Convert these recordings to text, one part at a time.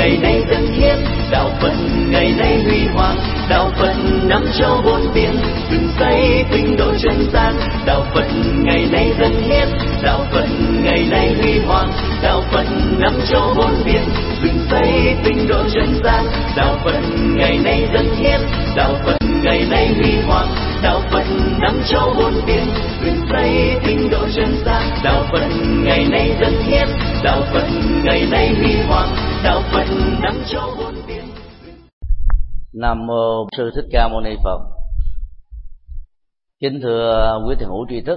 ngày nay dân hiến, đạo Phật ngày nay huy hoàng, đạo Phật năm châu bốn biển, dựng xây tinh độ chân gian. Đạo Phật ngày nay dân hiến, đạo Phật ngày nay huy hoàng, đạo Phật năm châu bốn biển, dựng xây tinh độ chân gian. Đạo Phật ngày nay dân hiến, đạo Phật ngày nay huy hoàng, đạo Phật năm châu bốn biển, dựng xây tinh độ chân gian. Đạo Phật ngày nay dân hiến, đạo Phật ngày nay huy hoàng, đạo Phật năm châu bốn biển. Nam mô Sư Thích Ca Mâu Ni Phật. Kính thưa quý thiền hữu tri thức,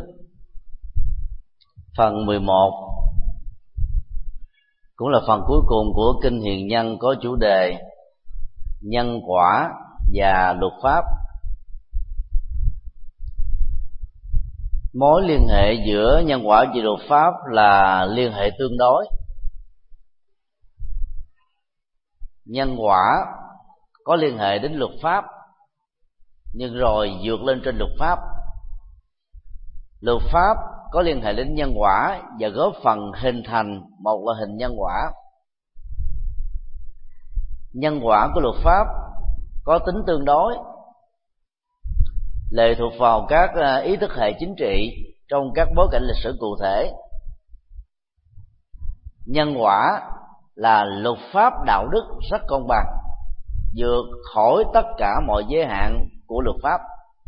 phần 11 cũng là phần cuối cùng của Kinh Hiền Nhân, có chủ đề nhân quả và luật pháp. Mối liên hệ giữa nhân quả và luật pháp là liên hệ tương đối. Nhân quả có liên hệ đến luật pháp, nhưng rồi vượt lên trên luật pháp. Luật pháp có liên hệ đến nhân quả và góp phần hình thành một loại hình nhân quả. Nhân quả của luật pháp có tính tương đối, lệ thuộc vào các ý thức hệ chính trị trong các bối cảnh lịch sử cụ thể. Nhân quả là luật pháp đạo đức rất công bằng, vượt khỏi tất cả mọi giới hạn của luật pháp.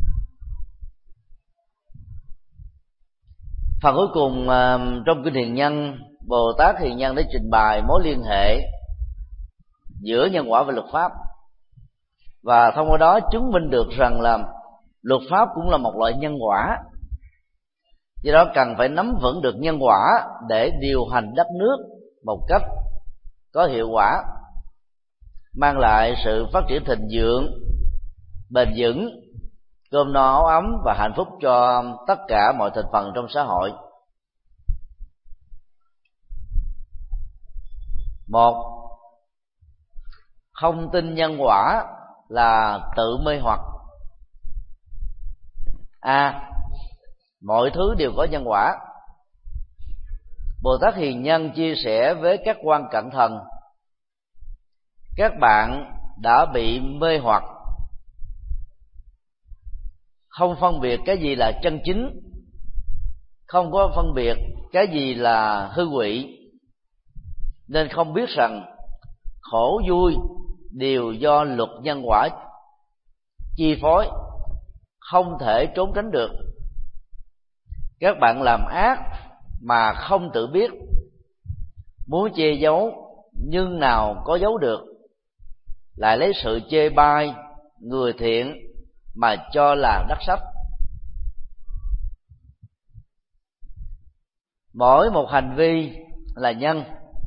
Phần cuối cùng trong Kinh Hiền Nhân, Bồ Tát Hiền Nhân đã trình bày mối liên hệ giữa nhân quả và luật pháp, và thông qua đó chứng minh được rằng là luật pháp cũng là một loại nhân quả. Do đó cần phải nắm vững được nhân quả để điều hành đất nước một cách có hiệu quả, mang lại sự phát triển thịnh vượng, bền vững, cơm no áo ấm và hạnh phúc cho tất cả mọi thành phần trong xã hội. Một, không tin nhân quả là tự mê hoặc. Mọi thứ đều có nhân quả. Bồ Tát Hiền Nhân chia sẻ với các quan cận thần: các bạn đã bị mê hoặc, không phân biệt cái gì là chân chính, không có phân biệt cái gì là hư ngụy, nên không biết rằng khổ vui đều do luật nhân quả chi phối, không thể trốn tránh được. Các bạn làm ác mà không tự biết, muốn che giấu nhưng nào có giấu được, lại lấy sự chê bai người thiện mà cho là đắc sách. Mỗi một hành vi là nhân.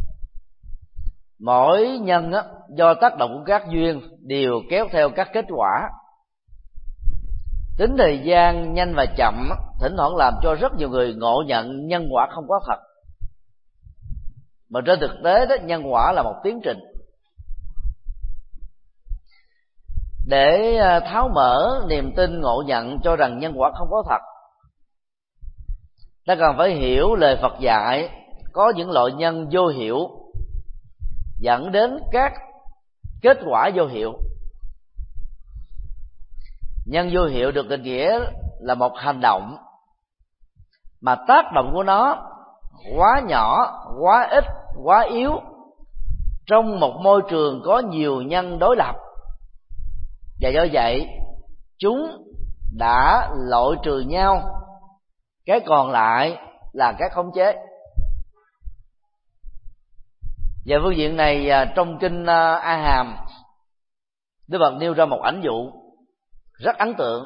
Mỗi nhân do tác động của các duyên đều kéo theo các kết quả. Tính thời gian nhanh và chậm thỉnh thoảng làm cho rất nhiều người ngộ nhận nhân quả không có thật. Mà trên thực tế đó, nhân quả là một tiến trình. Để tháo mở niềm tin ngộ nhận cho rằng nhân quả không có thật, ta cần phải hiểu lời Phật dạy có những loại nhân vô hiệu dẫn đến các kết quả vô hiệu. Nhân vô hiệu được định nghĩa là một hành động mà tác động của nó quá nhỏ, quá ít, quá yếu trong một môi trường có nhiều nhân đối lập, và do vậy chúng đã loại trừ nhau, cái còn lại là cái khống chế. Và phương diện này trong kinh A Hàm, Đức Phật nêu ra một ảnh dụ rất ấn tượng.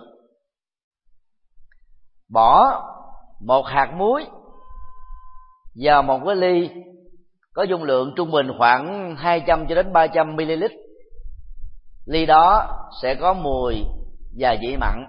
Bỏ một hạt muối vào một cái ly có dung lượng trung bình khoảng 200 cho đến 300 ml. Ly đó sẽ có mùi và vị mặn.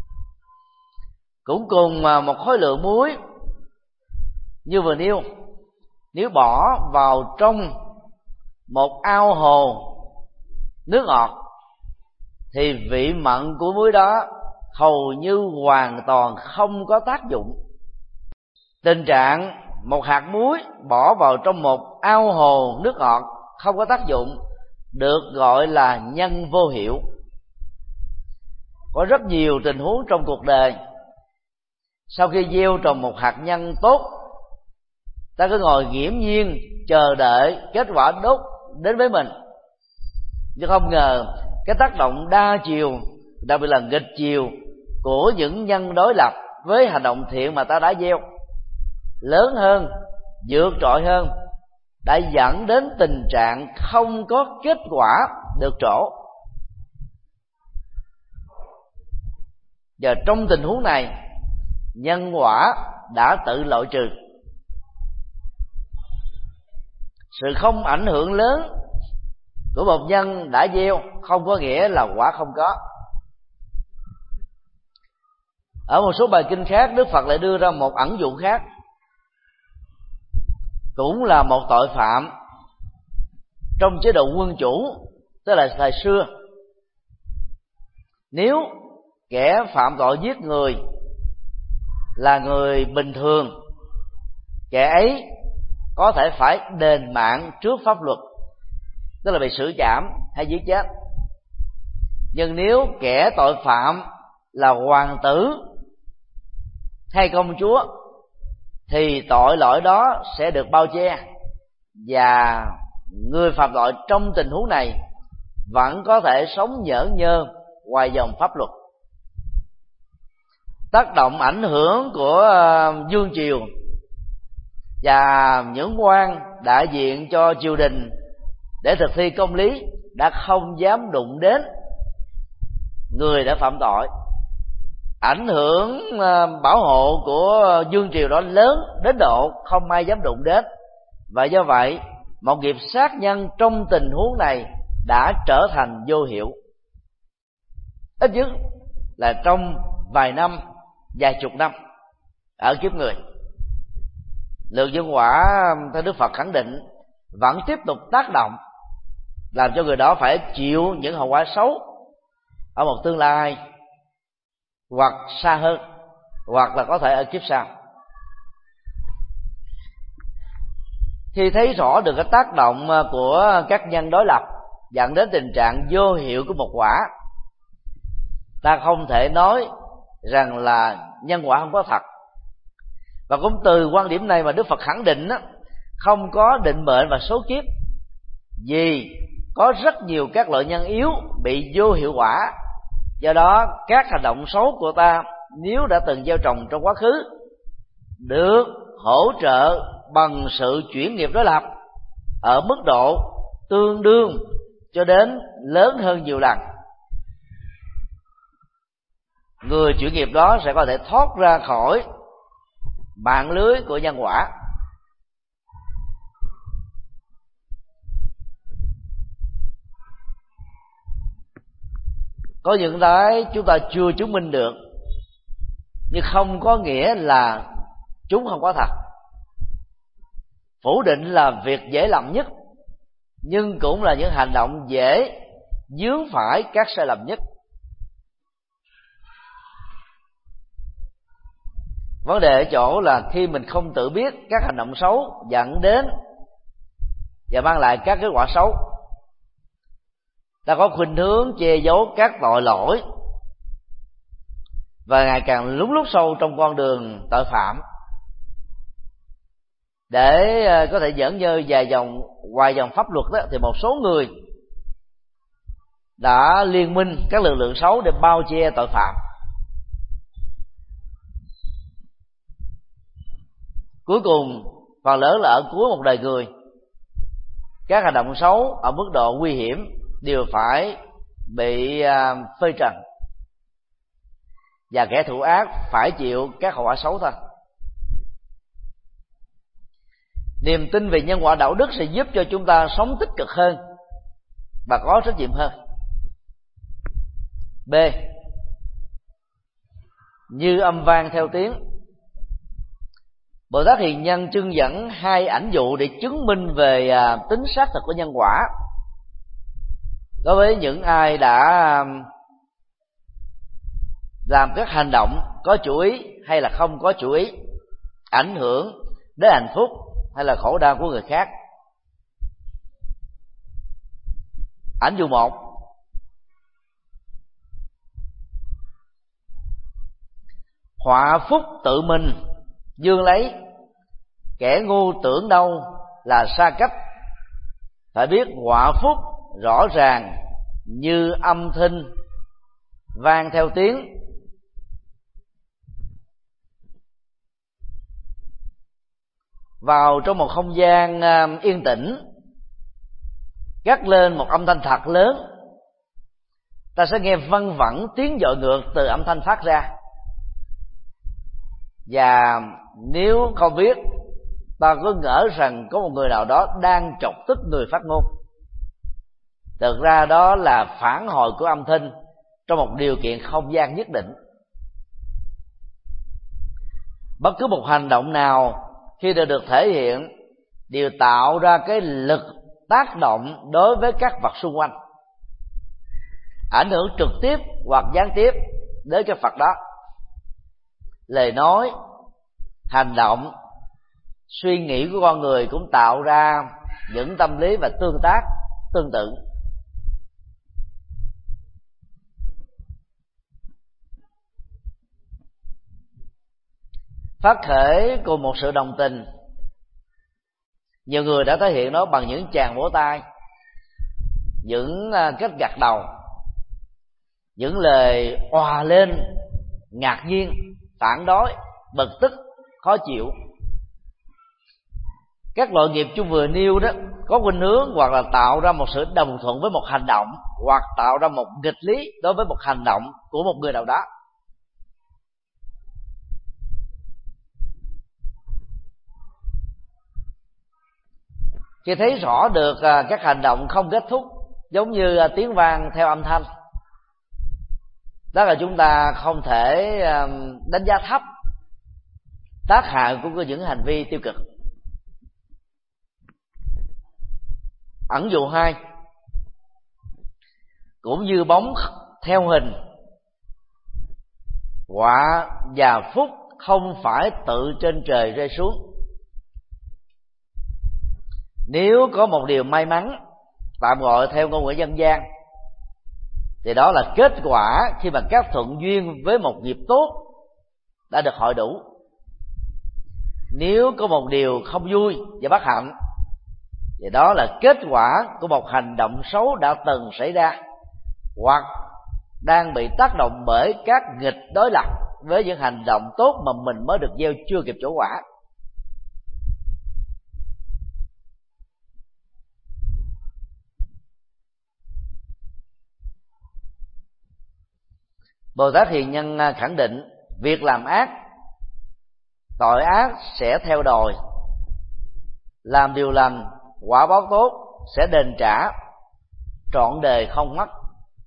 Cũng cùng một khối lượng muối như vừa nêu, nếu bỏ vào trong một ao hồ nước ngọt thì vị mặn của muối đó hầu như hoàn toàn không có tác dụng. Tình trạng một hạt muối bỏ vào trong một ao hồ nước ngọt không có tác dụng được gọi là nhân vô hiệu. Có rất nhiều tình huống trong cuộc đời, sau khi gieo trồng một hạt nhân tốt, ta cứ ngồi nghiễm nhiên chờ đợi kết quả tốt đến với mình, nhưng không ngờ cái tác động đa chiều, đặc biệt là nghịch chiều của những nhân đối lập với hành động thiện mà ta đã gieo lớn hơn, vượt trội hơn, đã dẫn đến tình trạng không có kết quả được trổ. Và trong tình huống này, nhân quả đã tự loại trừ. Sự không ảnh hưởng lớn của một nhân đã gieo không có nghĩa là quả không có. Ở một số bài kinh khác, Đức Phật lại đưa ra một ẩn dụ khác, cũng là một tội phạm trong chế độ quân chủ, tức là thời xưa. Nếu kẻ phạm tội giết người là người bình thường, kẻ ấy có thể phải đền mạng trước pháp luật, tức là bị xử trảm hay giết chết. Nhưng nếu kẻ tội phạm là hoàng tử hay công chúa thì tội lỗi đó sẽ được bao che, và người phạm tội trong tình huống này vẫn có thể sống nhởn nhơ ngoài vòng pháp luật. Tác động ảnh hưởng của vương triều và những quan đại diện cho triều đình để thực thi công lý đã không dám đụng đến người đã phạm tội. Ảnh hưởng bảo hộ của vương triều đó lớn đến độ không ai dám đụng đến, và do vậy một nghiệp sát nhân trong tình huống này đã trở thành vô hiệu, ít nhất là trong vài năm, vài chục năm ở kiếp người. Lượng nhân quả theo Đức Phật khẳng định vẫn tiếp tục tác động, làm cho người đó phải chịu những hậu quả xấu ở một tương lai hoặc xa hơn, hoặc là có thể ở kiếp sau. Khi thấy rõ được cái tác động của các nhân đối lập dẫn đến tình trạng vô hiệu của một quả, ta không thể nói rằng là nhân quả không có thật. Và cũng từ quan điểm này mà Đức Phật khẳng định không có định mệnh và số kiếp, vì có rất nhiều các loại nhân yếu bị vô hiệu quả. Do đó các hành động xấu của ta nếu đã từng gieo trồng trong quá khứ được hỗ trợ bằng sự chuyển nghiệp đối lập ở mức độ tương đương cho đến lớn hơn nhiều lần, người chuyển nghiệp đó sẽ có thể thoát ra khỏi mạng lưới của nhân quả. Có những cái chúng ta chưa chứng minh được, nhưng không có nghĩa là chúng không có thật. Phủ định là việc dễ làm nhất, nhưng cũng là những hành động dễ vướng phải các sai lầm nhất. Vấn đề ở chỗ là khi mình không tự biết các hành động xấu dẫn đến và mang lại các kết quả xấu, ta có khuynh hướng che giấu các tội lỗi và ngày càng lún lút sâu trong con đường tội phạm, để có thể dẫn nhơ dài dòng ngoài dòng pháp luật đó, thì một số người đã liên minh các lực lượng xấu để bao che tội phạm. Cuối cùng phần lớn là ở cuối một đời người, các hành động xấu ở mức độ nguy hiểm đều phải bị phơi trần, và kẻ thủ ác phải chịu các hậu quả xấu thôi. Niềm tin về nhân quả đạo đức sẽ giúp cho chúng ta sống tích cực hơn và có trách nhiệm hơn. B. Như âm vang theo tiếng. Bồ Tát Hiền Nhân trưng dẫn hai ảnh dụ để chứng minh về tính xác thực của nhân quả. Đối với những ai đã làm các hành động có chủ ý hay là không có chủ ý, ảnh hưởng đến hạnh phúc hay là khổ đau của người khác. Ảnh dụ 1: họa phúc tự mình dương lấy, kẻ ngu tưởng đâu là xa cách. Phải biết họa phúc rõ ràng như âm thanh vang theo tiếng. Vào trong một không gian yên tĩnh, gắt lên một âm thanh thật lớn, ta sẽ nghe văng vẳng tiếng dội ngược từ âm thanh phát ra. Và nếu không biết, ta có ngỡ rằng có một người nào đó đang chọc tức người phát ngôn. Thực ra đó là phản hồi của âm thanh trong một điều kiện không gian nhất định. Bất cứ một hành động nào khi được thể hiện đều tạo ra cái lực tác động đối với các vật xung quanh, ảnh hưởng trực tiếp hoặc gián tiếp đến cái vật đó. Lời nói, hành động, suy nghĩ của con người cũng tạo ra những tâm lý và tương tác tương tự. Phát khởi cùng một sự đồng tình, nhiều người đã thể hiện nó bằng những tràng vỗ tay, những cách gật đầu, những lời òa lên ngạc nhiên, phản đối, bực tức, khó chịu. Các loại nghiệp chung vừa nêu đó có khuynh hướng hoặc là tạo ra một sự đồng thuận với một hành động, hoặc tạo ra một nghịch lý đối với một hành động của một người nào đó. Khi thấy rõ được các hành động không kết thúc giống như tiếng vang theo âm thanh, đó là chúng ta không thể đánh giá thấp tác hại của những hành vi tiêu cực. Ẩn dụ 2: cũng như bóng theo hình, họa và phúc không phải tự trên trời rơi xuống. Nếu có một điều may mắn, tạm gọi theo ngôn ngữ dân gian, thì đó là kết quả khi mà các thuận duyên với một nghiệp tốt đã được hội đủ. Nếu có một điều không vui và bất hạnh, thì đó là kết quả của một hành động xấu đã từng xảy ra, hoặc đang bị tác động bởi các nghịch đối lập với những hành động tốt mà mình mới được gieo chưa kịp trổ quả. Bồ Tát Hiền Nhân khẳng định việc làm ác, tội ác sẽ theo đòi, làm điều lành, quả báo tốt sẽ đền trả, trọn đời không mất.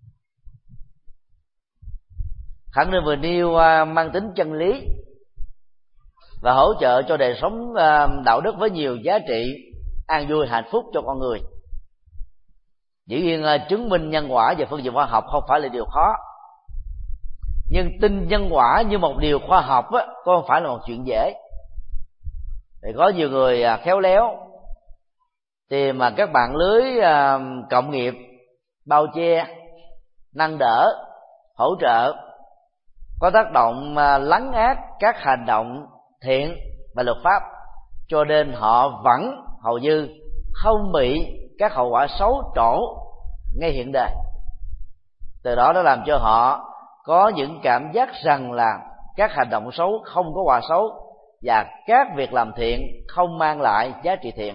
Khẳng định vừa nêu mang tính chân lý và hỗ trợ cho đời sống đạo đức với nhiều giá trị an vui hạnh phúc cho con người. Dĩ nhiên chứng minh nhân quả về phương diện khoa học không phải là điều khó, nhưng tin nhân quả như một điều khoa học á, không phải là một chuyện dễ. Thì có nhiều người khéo léo tìm mà các bạn lưới cộng nghiệp bao che, nâng đỡ, hỗ trợ, có tác động lấn át các hành động thiện và luật pháp, cho nên họ vẫn hầu như không bị các hậu quả xấu trổ ngay hiện đời. Từ đó nó làm cho họ có những cảm giác rằng là các hành động xấu không có quả xấu, và các việc làm thiện không mang lại giá trị thiện.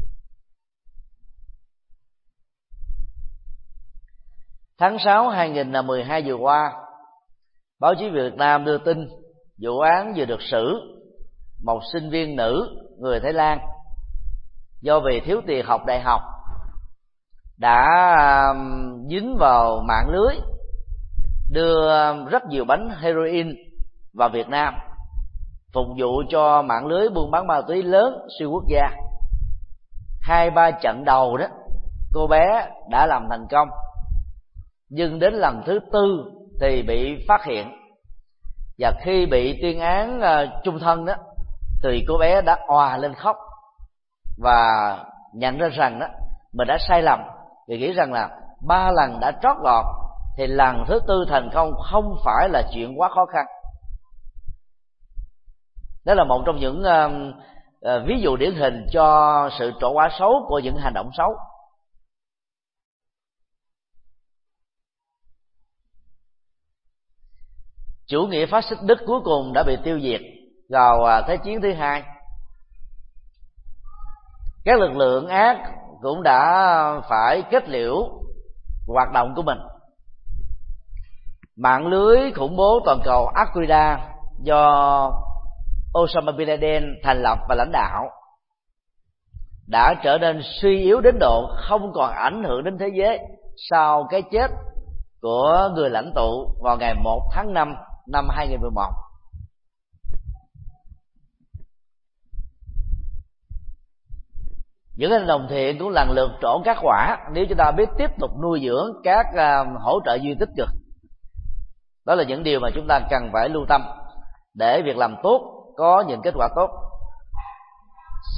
Tháng 6 2012 vừa qua, báo chí Việt Nam đưa tin vụ án vừa được xử một sinh viên nữ người Thái Lan do vì thiếu tiền học đại học đã dính vào mạng lưới đưa rất nhiều bánh heroin vào Việt Nam, phục vụ cho mạng lưới buôn bán ma túy lớn xuyên quốc gia. 2-3 trận đầu đó cô bé đã làm thành công, nhưng đến lần thứ 4 thì bị phát hiện, và khi bị tuyên án chung thân đó thì cô bé đã òa lên khóc và nhận ra rằng đó mình đã sai lầm, vì nghĩ rằng là 3 lần đã trót lọt thì lần thứ 4 thành công không phải là chuyện quá khó khăn. Đó là một trong những ví dụ điển hình cho sự trổ quả xấu của những hành động xấu. Chủ nghĩa phát xít Đức cuối cùng đã bị tiêu diệt vào Thế chiến thứ 2. Các lực lượng ác cũng đã phải kết liễu hoạt động của mình. Mạng lưới khủng bố toàn cầu Al-Qaeda do Osama Bin Laden thành lập và lãnh đạo đã trở nên suy yếu đến độ không còn ảnh hưởng đến thế giới sau cái chết của người lãnh tụ vào ngày 1 tháng 5 năm 2011. Những hành động thiện cũng lần lượt trổ các quả nếu chúng ta biết tiếp tục nuôi dưỡng các hỗ trợ duyên tích cực. Đó là những điều mà chúng ta cần phải lưu tâm để việc làm tốt có những kết quả tốt. C.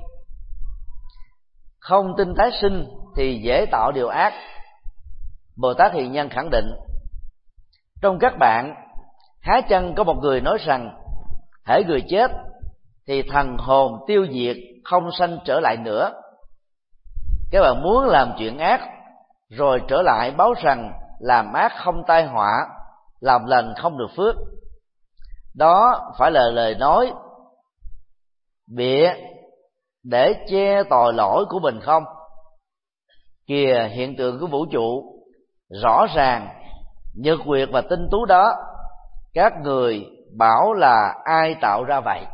Không tin tái sinh thì dễ tạo điều ác. Bồ Tát Hiền Nhân khẳng định: trong các bạn há chăng có một người nói rằng hễ người chết thì thần hồn tiêu diệt, không sanh trở lại nữa. Các bạn muốn làm chuyện ác rồi trở lại báo rằng làm ác không tai họa, làm lành không được phước. Đó phải là lời nói bịa để che tội lỗi của mình không? Kìa hiện tượng của vũ trụ rõ ràng, nhật nguyệt và tinh tú đó, các người bảo là ai tạo ra vậy?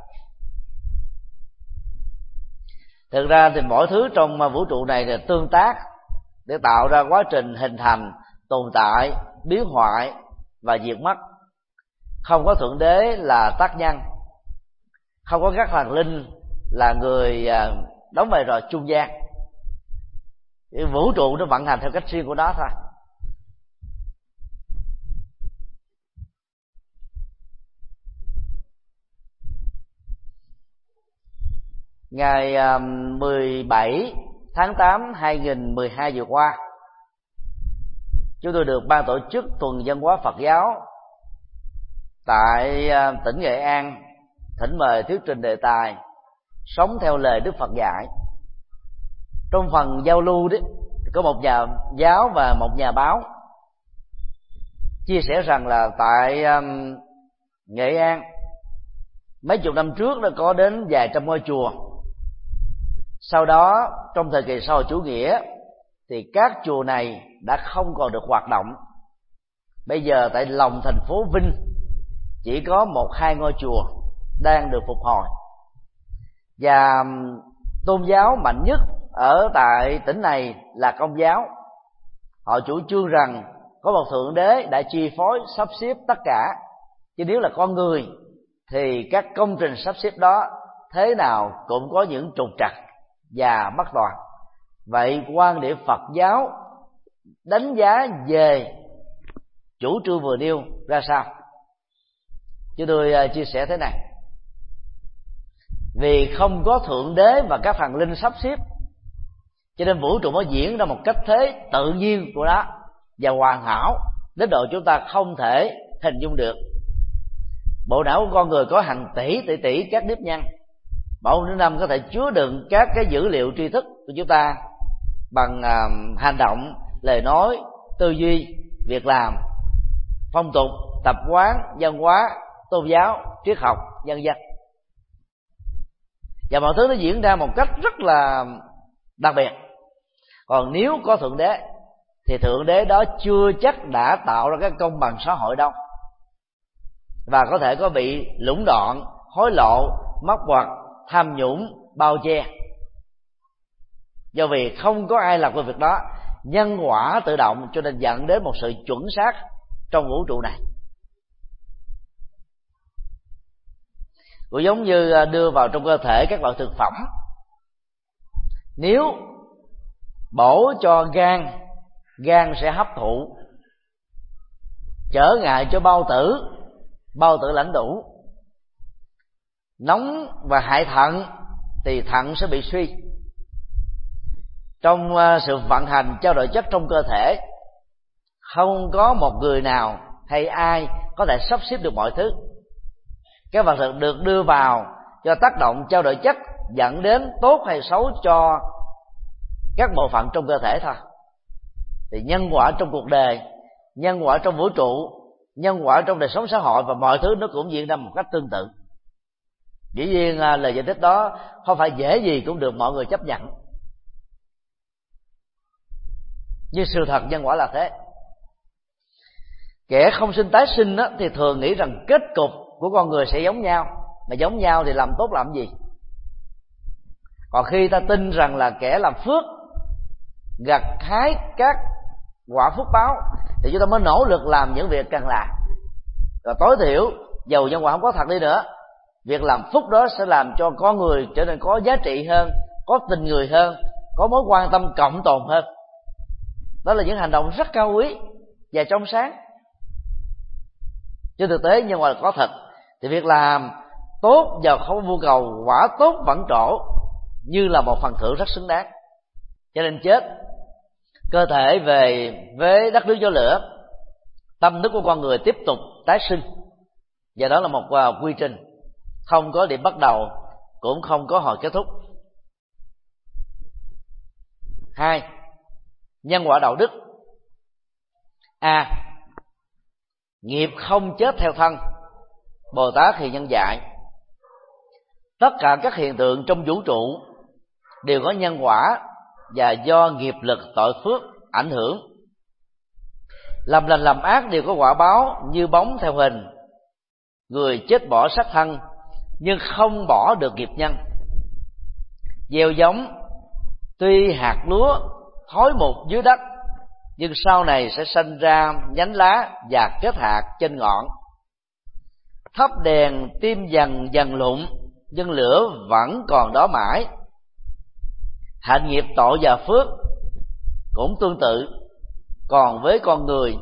Thực ra thì mọi thứ trong vũ trụ này là tương tác để tạo ra quá trình hình thành, tồn tại, biến hoại và diệt mất. Không có Thượng Đế là tác nhân, không có các thần linh là người đóng vai trò trung gian. Vũ trụ nó vận hành theo cách riêng của nó thôi. Ngày 17 tháng 8 2012 vừa qua, chúng tôi được ban tổ chức tuần văn hóa Phật giáo tại tỉnh Nghệ An thỉnh mời thuyết trình đề tài sống theo lời Đức Phật dạy. Trong phần giao lưu đấy, có một nhà giáo và một nhà báo chia sẻ rằng là tại Nghệ An mấy chục năm trước đã có đến vài trăm ngôi chùa. Sau đó trong thời kỳ xã hội chủ nghĩa thì các chùa này đã không còn được hoạt động. Bây giờ tại lòng thành phố Vinh chỉ có 1-2 ngôi chùa đang được phục hồi. Và tôn giáo mạnh nhất ở tại tỉnh này là Công giáo. Họ chủ trương rằng có một Thượng Đế đã chi phối sắp xếp tất cả, chứ nếu là con người thì các công trình sắp xếp đó thế nào cũng có những trục trặc và bất toàn. Vậy quan điểm Phật giáo đánh giá về chủ trương vừa nêu ra sao? Chứ tôi chia sẻ thế này: vì không có Thượng Đế và các thần linh sắp xếp, cho nên vũ trụ nó diễn ra một cách thế tự nhiên của nó và hoàn hảo đến độ chúng ta không thể hình dung được. Bộ não của con người có hàng tỷ các nếp nhăn. Bộ não năm có thể chứa đựng các cái dữ liệu tri thức của chúng ta bằng hành động, lời nói, tư duy, việc làm, phong tục, tập quán, văn hóa, tôn giáo, triết học, vân vân. Và mọi thứ nó diễn ra một cách rất là đặc biệt. Còn nếu có Thượng Đế thì Thượng Đế đó chưa chắc đã tạo ra cái công bằng xã hội đâu, và có thể có bị lũng đoạn, hối lộ, móc ngoặt, tham nhũng, bao che. Do vì không có ai làm cái việc đó, nhân quả tự động, cho nên dẫn đến một sự chuẩn xác trong vũ trụ này. Cũng giống như đưa vào trong cơ thể các loại thực phẩm, nếu bổ cho gan sẽ hấp thụ, trở ngại cho bao tử lãnh đủ, nóng và hại thận thì thận sẽ bị suy. Trong sự vận hành trao đổi chất trong cơ thể, không có một người nào hay ai có thể sắp xếp được mọi thứ. Cái vật thực được đưa vào cho tác động trao đổi chất dẫn đến tốt hay xấu cho các bộ phận trong cơ thể thôi. Thì nhân quả trong cuộc đời, nhân quả trong vũ trụ, nhân quả trong đời sống xã hội và mọi thứ nó cũng diễn ra một cách tương tự. Dĩ nhiên lời giải thích đó không phải dễ gì cũng được mọi người chấp nhận, nhưng sự thật nhân quả là thế. Kẻ không sinh tái sinh đó, thì thường nghĩ rằng kết cục của con người sẽ giống nhau, mà giống nhau thì làm tốt làm gì. Còn khi ta tin rằng là kẻ làm phước gặt hái các quả phước báo, thì chúng ta mới nỗ lực làm những việc cần làm. Và tối thiểu dầu nhân quả không có thật đi nữa, việc làm phúc đó sẽ làm cho con người trở nên có giá trị hơn, có tình người hơn, có mối quan tâm cộng tồn hơn. Đó là những hành động rất cao quý và trong sáng. Trên thực tế nhân quả có thật, thì việc làm tốt và không mưu cầu quả tốt vẫn trổ như là một phần thưởng rất xứng đáng. Cho nên chết, cơ thể về với đất nước gió lửa, tâm thức của con người tiếp tục tái sinh, và đó là một quy trình không có điểm bắt đầu, cũng không có hồi kết thúc. 2. Nhân quả đạo đức. A. Nghiệp không chết theo thân. Bồ Tát Hiền Nhân dạy tất cả các hiện tượng trong vũ trụ đều có nhân quả và do nghiệp lực tội phước ảnh hưởng. Làm lành làm ác đều có quả báo như bóng theo hình. Người chết bỏ xác thân nhưng không bỏ được nghiệp nhân. Gieo giống tuy hạt lúa thối mục dưới đất, nhưng sau này sẽ sinh ra nhánh lá và kết hạt trên ngọn. Thắp đèn tim dần dần lụng, nhưng lửa vẫn còn đó mãi. Hạnh nghiệp tội và phước cũng tương tự. Còn với con người,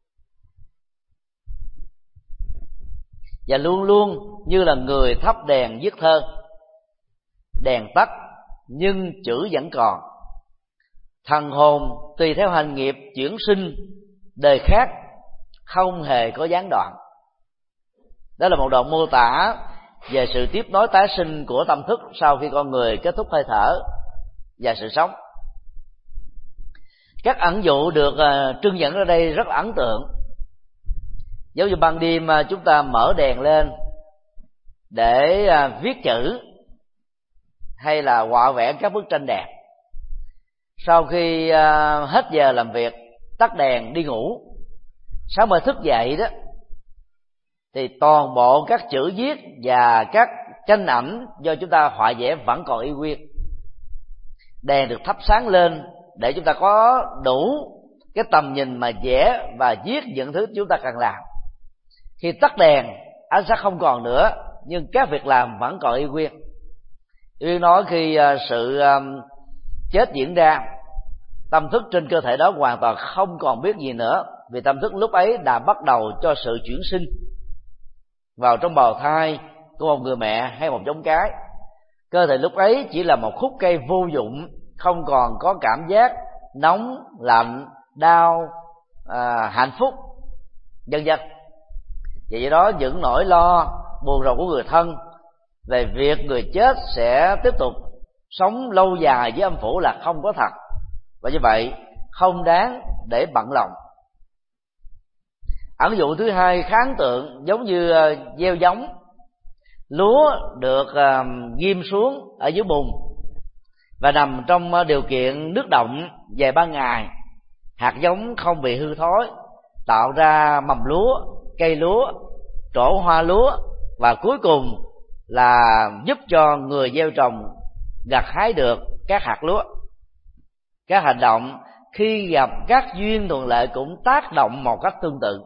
và luôn luôn như là người thắp đèn viết thơ, đèn tắt nhưng chữ vẫn còn. Thần hồn tùy theo hành nghiệp chuyển sinh đời khác, không hề có gián đoạn. Đó là một đoạn mô tả về sự tiếp nối tái sinh của tâm thức sau khi con người kết thúc hơi thở và sự sống. Các ẩn dụ được trưng dẫn ở đây rất ấn tượng. Giống như ban đêm chúng ta mở đèn lên để viết chữ hay là họa vẽ các bức tranh đẹp. Sau khi hết giờ làm việc, tắt đèn đi ngủ, sáng mai thức dậy đó, thì toàn bộ các chữ viết và các tranh ảnh do chúng ta họa vẽ vẫn còn y nguyên. Đèn được thắp sáng lên để chúng ta có đủ cái tầm nhìn mà vẽ và viết những thứ chúng ta cần làm. Khi tắt đèn, ánh sáng không còn nữa, nhưng các việc làm vẫn còn y nguyên. Uyên nói khi sự chết diễn ra, tâm thức trên cơ thể đó hoàn toàn không còn biết gì nữa, vì tâm thức lúc ấy đã bắt đầu cho sự chuyển sinh vào trong bào thai của một người mẹ hay một giống cái. Cơ thể lúc ấy chỉ là một khúc cây vô dụng, không còn có cảm giác nóng, lạnh, đau, hạnh phúc, vân vân. Vì đó những nỗi lo buồn rầu của người thân về việc người chết sẽ tiếp tục sống lâu dài với âm phủ là không có thật, và như vậy không đáng để bận lòng. Ẩn dụ thứ hai khá ấn tượng, giống như gieo giống. Lúa được ghim xuống ở dưới bùn và nằm trong điều kiện nước động vài ba ngày, hạt giống không bị hư thối, tạo ra mầm lúa, cây lúa, trổ hoa lúa, và cuối cùng là giúp cho người gieo trồng gặt hái được các hạt lúa. Các hành động khi gặp các duyên thuận lợi cũng tác động một cách tương tự.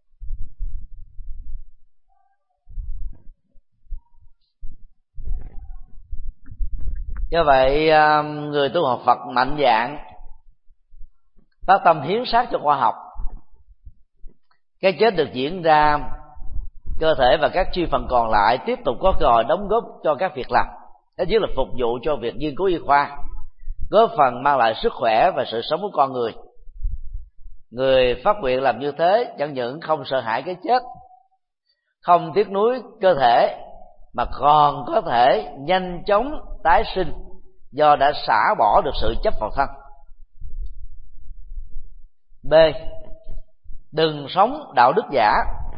Do vậy người tu học Phật mạnh dạn tác tâm hiến xác cho khoa học. Cái chết được diễn ra, cơ thể và các chi phần còn lại tiếp tục có cơ hội đóng góp cho các việc làm, đó chính là phục vụ cho việc nghiên cứu y khoa, góp phần mang lại sức khỏe và sự sống của con người. Người phát nguyện làm như thế chẳng những không sợ hãi cái chết, không tiếc nuối cơ thể, mà còn có thể nhanh chóng tái sinh do đã xả bỏ được sự chấp vào thân. B. Đừng sống đạo đức giả.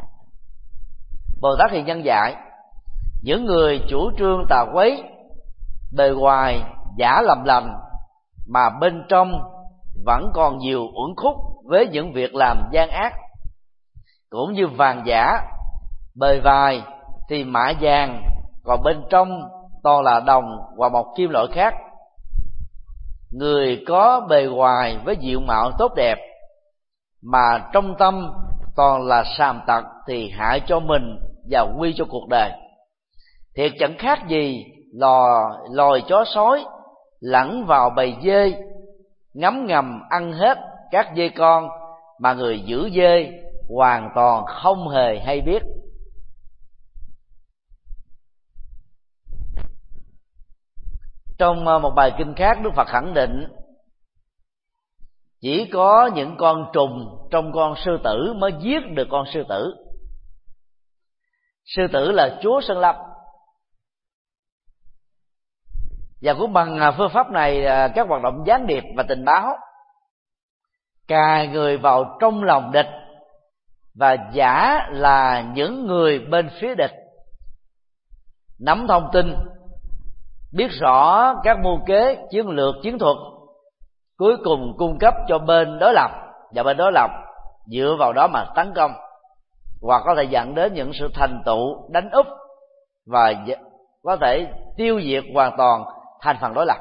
Bồ Tát Hiền Nhân dạy, những người chủ trương tà quấy, bề ngoài giả làm lành mà bên trong vẫn còn nhiều uẩn khúc với những việc làm gian ác, cũng như vàng giả, bề ngoài thì mạ vàng, còn bên trong toàn là đồng hoặc một kim loại khác. Người có bề ngoài với diện mạo tốt đẹp mà trong tâm toàn là sàm tật thì hại cho mình và nguy cho cuộc đời. Thiệt chẳng khác gì loài chó sói lẫn vào bầy dê, ngấm ngầm ăn hết các dê con mà người giữ dê hoàn toàn không hề hay biết. Trong một bài kinh khác, Đức Phật khẳng định chỉ có những con trùng trong con sư tử mới giết được con sư tử. Sư tử là chúa Sơn Lâm, và cũng bằng phương pháp này, các hoạt động gián điệp và tình báo cài người vào trong lòng địch và giả là những người bên phía địch, nắm thông tin, biết rõ các mưu kế, chiến lược, chiến thuật, cuối cùng cung cấp cho bên đối lập, và bên đối lập dựa vào đó mà tấn công, hoặc có thể dẫn đến những sự thành tựu đánh úp và có thể tiêu diệt hoàn toàn thành phần đối lập.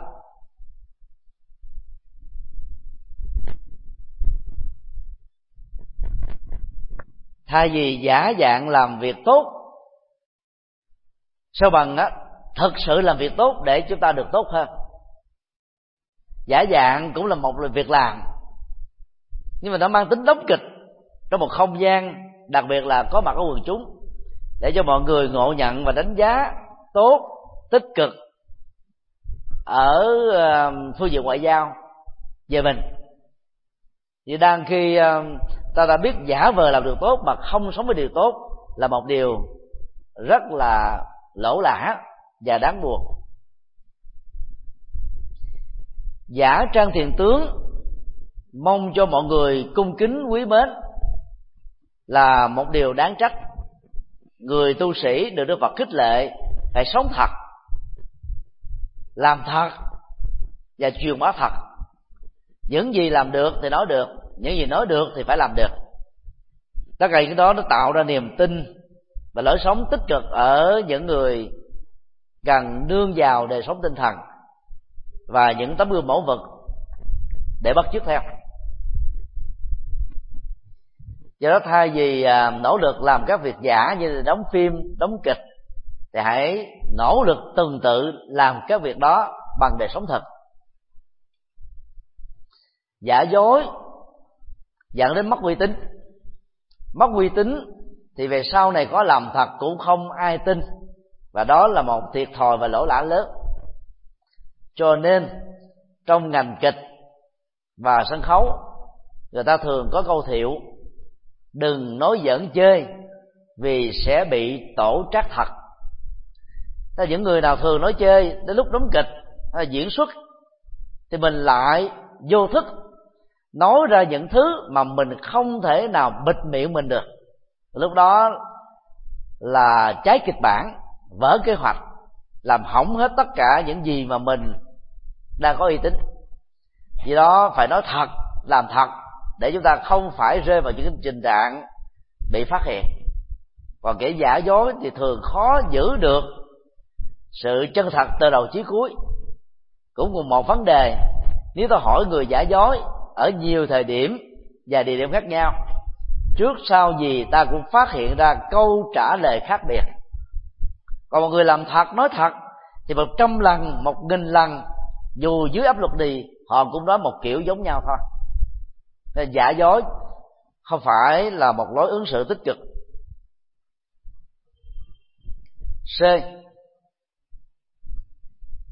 Thay vì giả dạng làm việc tốt, sao bằng thực sự làm việc tốt để chúng ta được tốt hơn. Giả dạng cũng là một việc làm, nhưng mà nó mang tính đóng kịch trong một không gian, đặc biệt là có mặt ở quần chúng, để cho mọi người ngộ nhận và đánh giá tốt, tích cực ở phương diện ngoại giao về mình. Vì đang khi ta đã biết giả vờ làm điều tốt mà không sống với điều tốt là một điều rất là lỗ lã và đáng buồn. Giả trang thiền tướng mong cho mọi người cung kính quý mến là một điều đáng trách. Người tu sĩ được Đức Phật khích lệ phải sống thật, làm thật và truyền bá thật. Những gì làm được thì nói được, những gì nói được thì phải làm được. Tất cả cái đó nó tạo ra niềm tin và lối sống tích cực ở những người cần nương vào đời sống tinh thần và những tấm gương mẫu vật để bắt chước theo. Do đó thay vì nỗ lực làm các việc giả như là đóng phim, đóng kịch, thì hãy nỗ lực tuần tự làm các việc đó bằng đời sống thật. Giả dối dẫn đến mất uy tín. Mất uy tín thì về sau này có làm thật cũng không ai tin, và đó là một thiệt thòi và lỗ lã lớn. Cho nên trong ngành kịch và sân khấu, người ta thường có câu thiệu: đừng nói giỡn chơi vì sẽ bị tổ trác thật. Thế những người nào thường nói chơi, đến lúc đóng kịch hay diễn xuất thì mình lại vô thức nói ra những thứ mà mình không thể nào bịt miệng mình được. Lúc đó là trái kịch bản, vỡ kế hoạch, làm hỏng hết tất cả những gì mà mình đang có uy tín. Vì đó phải nói thật, làm thật, để chúng ta không phải rơi vào những trình trạng bị phát hiện. Còn kẻ giả dối thì thường khó giữ được sự chân thật từ đầu chí cuối. Cũng cùng một vấn đề, nếu tôi hỏi người giả dối ở nhiều thời điểm và địa điểm khác nhau, trước sau gì ta cũng phát hiện ra câu trả lời khác biệt. Còn một người làm thật, nói thật thì 100 lần, 1000 lần, dù dưới áp lực gì họ cũng nói một kiểu giống nhau thôi. Nên giả dối không phải là một lối ứng xử tích cực. C.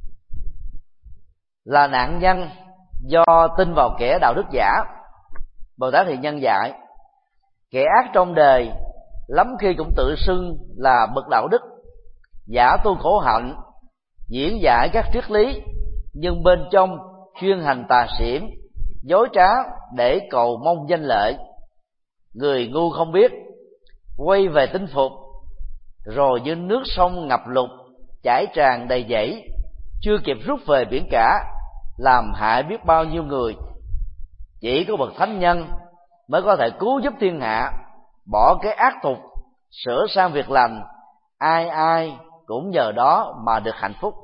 Là nạn nhân do tin vào kẻ đạo đức giả. Bồ Tát Hiền Nhân dạy kẻ ác trong đời lắm khi cũng tự xưng là bậc đạo đức, giả tu khổ hạnh, diễn giải các triết lý, nhưng bên trong chuyên hành tà xỉn, dối trá để cầu mong danh lợi. Người ngu không biết, quay về tinh phục, rồi như nước sông ngập lụt chảy tràn đầy dãy, chưa kịp rút về biển cả, làm hại biết bao nhiêu người. Chỉ có bậc thánh nhân mới có thể cứu giúp thiên hạ, bỏ cái ác tục, sửa sang việc lành, ai ai cũng nhờ đó mà được hạnh phúc.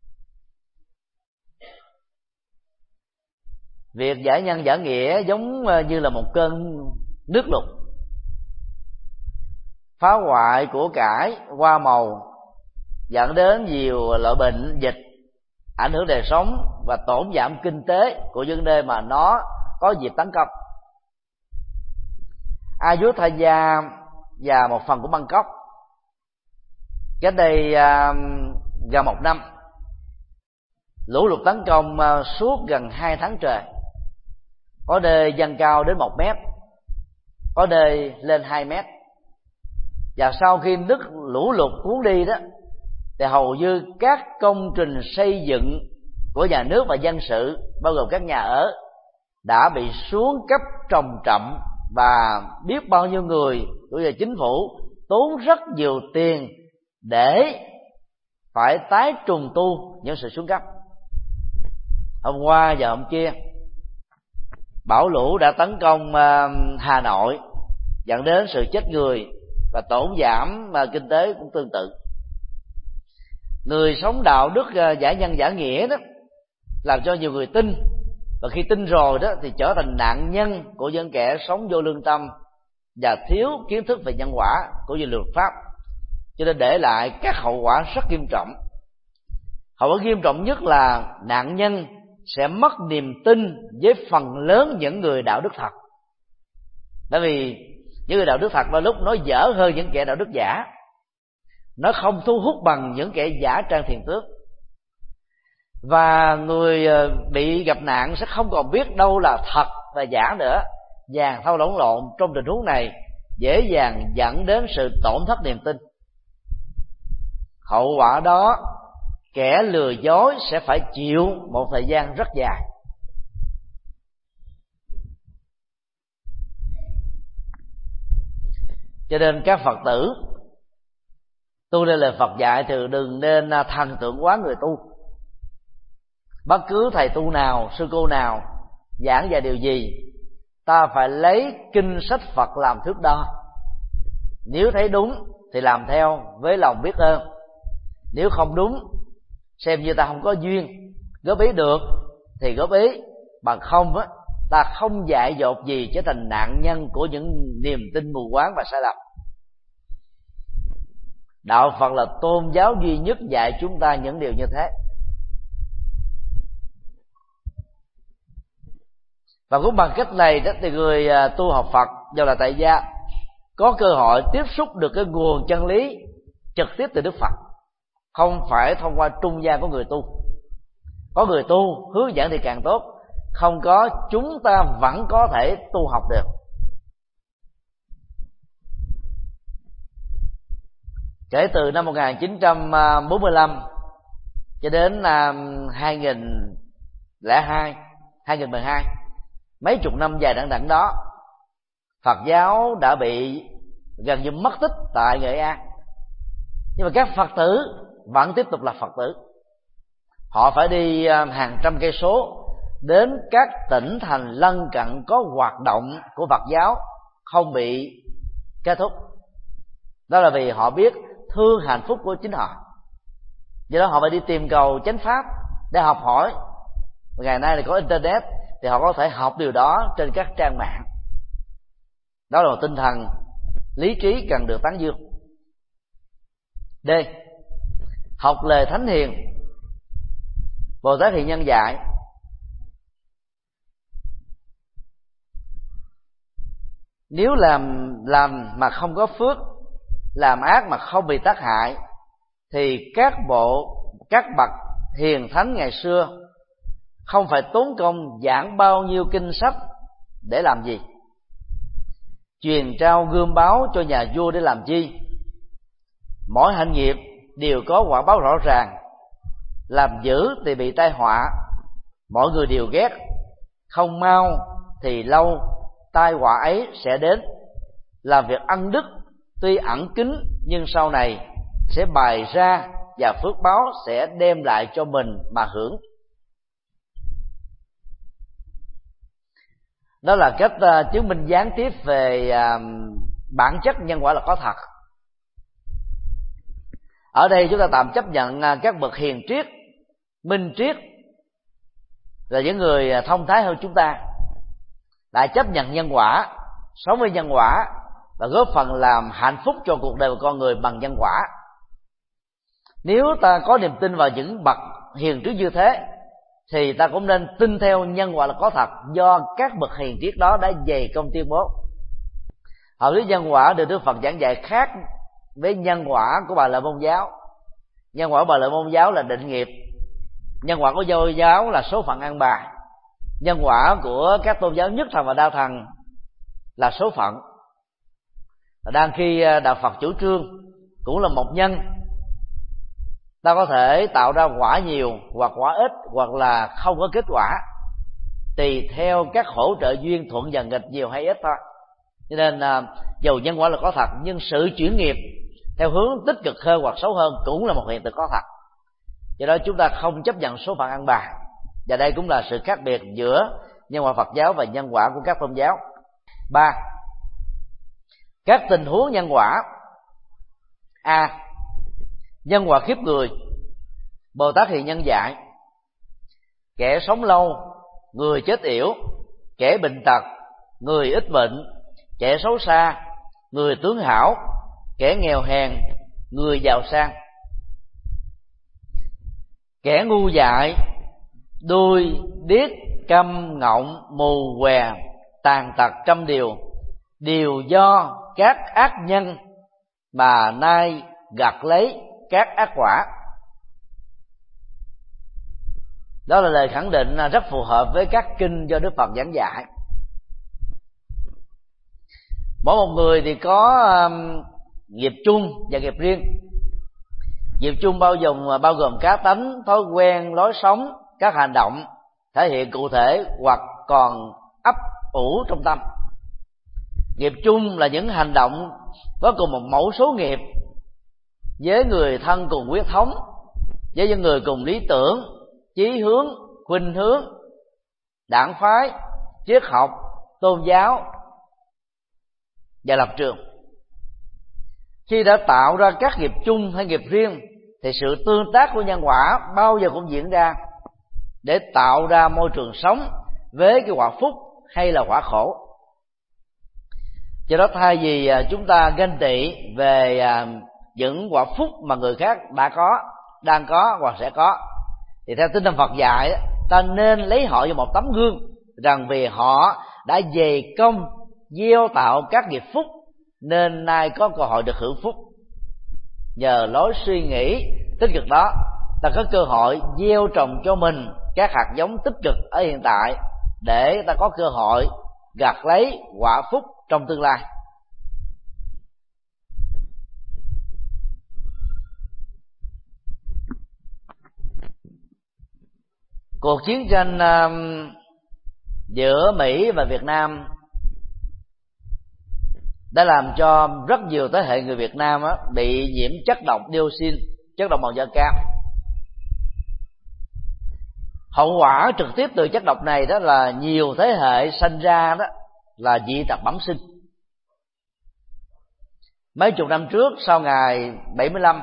Việc giải nhân giải nghĩa giống như là một cơn nước lụt, phá hoại của cải, hoa màu, dẫn đến nhiều loại bệnh dịch, ảnh hưởng đời sống và tổn giảm kinh tế của những nơi mà nó có dịp tấn công. Ayutthaya và một phần của Bangkok cách đây gần 1 năm, lũ lụt tấn công suốt gần 2 tháng trời, có nơi dâng cao đến 1 mét, có nơi lên 2 mét. Và sau khi nước lũ lụt cuốn đi đó, thì hầu như các công trình xây dựng của nhà nước và dân sự, bao gồm các nhà ở, đã bị xuống cấp trầm trọng, và biết bao nhiêu người của chính phủ tốn rất nhiều tiền để phải tái trùng tu những sự xuống cấp. Hôm qua và hôm kia, bão lũ đã tấn công Hà Nội, dẫn đến sự chết người và tổn giảm kinh tế cũng tương tự. Người sống đạo đức giải nhân giải nghĩa đó làm cho nhiều người tin, và khi tin rồi đó thì trở thành nạn nhân của những kẻ sống vô lương tâm và thiếu kiến thức về nhân quả cũng như luật pháp, cho nên để lại các hậu quả rất nghiêm trọng. Hậu quả nghiêm trọng nhất là nạn nhân sẽ mất niềm tin với phần lớn những người đạo đức thật, bởi vì những người đạo đức thật đôi lúc nói dở hơn những kẻ đạo đức giả, nó không thu hút bằng những kẻ giả trang thiền tướng. Và người bị gặp nạn sẽ không còn biết đâu là thật và giả nữa, vàng thau lẫn lộn. Trong tình huống này dễ dàng dẫn đến sự tổn thất niềm tin. Hậu quả đó kẻ lừa dối sẽ phải chịu một thời gian rất dài. Cho nên các Phật tử tu theo lời Phật dạy thì đừng nên thần tượng quá người tu. Bất cứ thầy tu nào, sư cô nào giảng về điều gì, ta phải lấy kinh sách Phật làm thước đo. Nếu thấy đúng thì làm theo với lòng biết ơn, nếu không đúng xem như ta không có duyên, góp ý được thì góp ý, bằng không á ta không dại dột gì trở thành nạn nhân của những niềm tin mù quáng và sai lầm. Đạo Phật là tôn giáo duy nhất dạy chúng ta những điều như thế. Và cũng bằng cách này đó thì người tu học Phật do là tại gia có cơ hội tiếp xúc được cái nguồn chân lý trực tiếp từ Đức Phật, không phải thông qua trung gian của người tu. Có người tu hướng dẫn thì càng tốt, không có chúng ta vẫn có thể tu học được. Kể từ năm 1945 cho đến 2002, 2012, mấy chục năm dài đằng đẵng đó, Phật giáo đã bị gần như mất tích tại Nghệ An. Nhưng mà các Phật tử vẫn tiếp tục là Phật tử. Họ phải đi hàng trăm cây số đến các tỉnh thành lân cận có hoạt động của Phật giáo không bị kết thúc. Đó là vì họ biết thương hạnh phúc của chính họ, do đó họ phải đi tìm cầu chánh pháp để học hỏi. Ngày nay là có internet thì họ có thể học điều đó trên các trang mạng. Đó là một tinh thần lý trí cần được tán dương. D. Học lời thánh hiền. Bồ Tát Hiền Nhân dạy nếu làm mà không có phước, làm ác mà không bị tác hại, thì các bậc hiền thánh ngày xưa không phải tốn công giảng bao nhiêu kinh sách để làm gì? truyền trao gươm báo cho nhà vua để làm chi? Mỗi hạnh nghiệp đều có quả báo rõ ràng, làm dữ thì bị tai họa, mọi người đều ghét, không mau thì lâu tai họa ấy sẽ đến. Làm việc ân đức tuy ẩn kín nhưng sau này sẽ bày ra và phước báo sẽ đem lại cho mình mà hưởng. Đó là cách chứng minh gián tiếp về bản chất nhân quả là có thật. Ở đây chúng ta tạm chấp nhận các bậc hiền triết, minh triết là những người thông thái hơn chúng ta đã chấp nhận nhân quả, sống với nhân quả và góp phần làm hạnh phúc cho cuộc đời của con người bằng nhân quả. Nếu ta có niềm tin vào những bậc hiền triết như thế thì ta cũng nên tin theo nhân quả là có thật, do các bậc hiền triết đó đã dày công tuyên bố. Học thuyết nhân quả được Đức Phật giảng dạy khác với nhân quả của Bà La Môn giáo. Nhân quả của Bà La Môn giáo là định nghiệp, nhân quả của Do giáo là số phận ăn bài, nhân quả của các tôn giáo nhất thần và đa thần là số phận. Đang khi đạo Phật chủ trương cũng là một nhân, ta có thể tạo ra quả nhiều hoặc quả ít, hoặc là không có kết quả, tùy theo các hỗ trợ duyên thuận và nghịch nhiều hay ít thôi. Cho nên dầu nhân quả là có thật, nhưng sự chuyển nghiệp theo hướng tích cực hơn hoặc xấu hơn cũng là một hiện tượng có thật. Do đó chúng ta không chấp nhận số phận ăn bài, và đây cũng là sự khác biệt giữa nhân quả Phật giáo và nhân quả của các tôn giáo. 3. Các tình huống nhân quả. A. Nhân quả khiếp người. Bồ Tát Hiền Nhân dạy: kẻ sống lâu, người chết yểu; kẻ bệnh tật, người ít bệnh; kẻ xấu xa, người tướng hảo; kẻ nghèo hèn, người giàu sang. Kẻ ngu dại, đuôi, điếc, câm, ngọng, mù, què, tàn tật trăm điều, đều do các ác nhân mà nay gặt lấy các ác quả. Đó là lời khẳng định rất phù hợp với các kinh do Đức Phật giảng dạy. Mỗi một người thì có nghiệp chung và nghiệp riêng. Nghiệp chung bao gồm cá tánh, thói quen, lối sống, các hành động thể hiện cụ thể hoặc còn ấp ủ trong tâm. Nghiệp chung là những hành động có cùng một mẫu số nghiệp, với người thân cùng huyết thống, với những người cùng lý tưởng, chí hướng, khuynh hướng, đảng phái, triết học, tôn giáo và lập trường. Khi đã tạo ra các nghiệp chung hay nghiệp riêng thì sự tương tác của nhân quả bao giờ cũng diễn ra để tạo ra môi trường sống với cái quả phúc hay là quả khổ. Do đó thay vì chúng ta ganh tị về những quả phúc mà người khác đã có, đang có hoặc sẽ có, thì theo tinh thần Phật dạy, ta nên lấy họ như một tấm gương, rằng vì họ đã dày công gieo tạo các nghiệp phúc nên nay có cơ hội được hưởng phúc. Nhờ lối suy nghĩ tích cực đó, ta có cơ hội gieo trồng cho mình các hạt giống tích cực ở hiện tại, để ta có cơ hội gặt lấy quả phúc trong tương lai. Cuộc chiến tranh giữa Mỹ và Việt Nam đã làm cho rất nhiều thế hệ người Việt Nam bị nhiễm chất độc dioxin, chất độc màu da cam. Hậu quả trực tiếp từ chất độc này đó là nhiều thế hệ sinh ra đó là dị tật bẩm sinh. Mấy chục năm trước, sau ngày 75,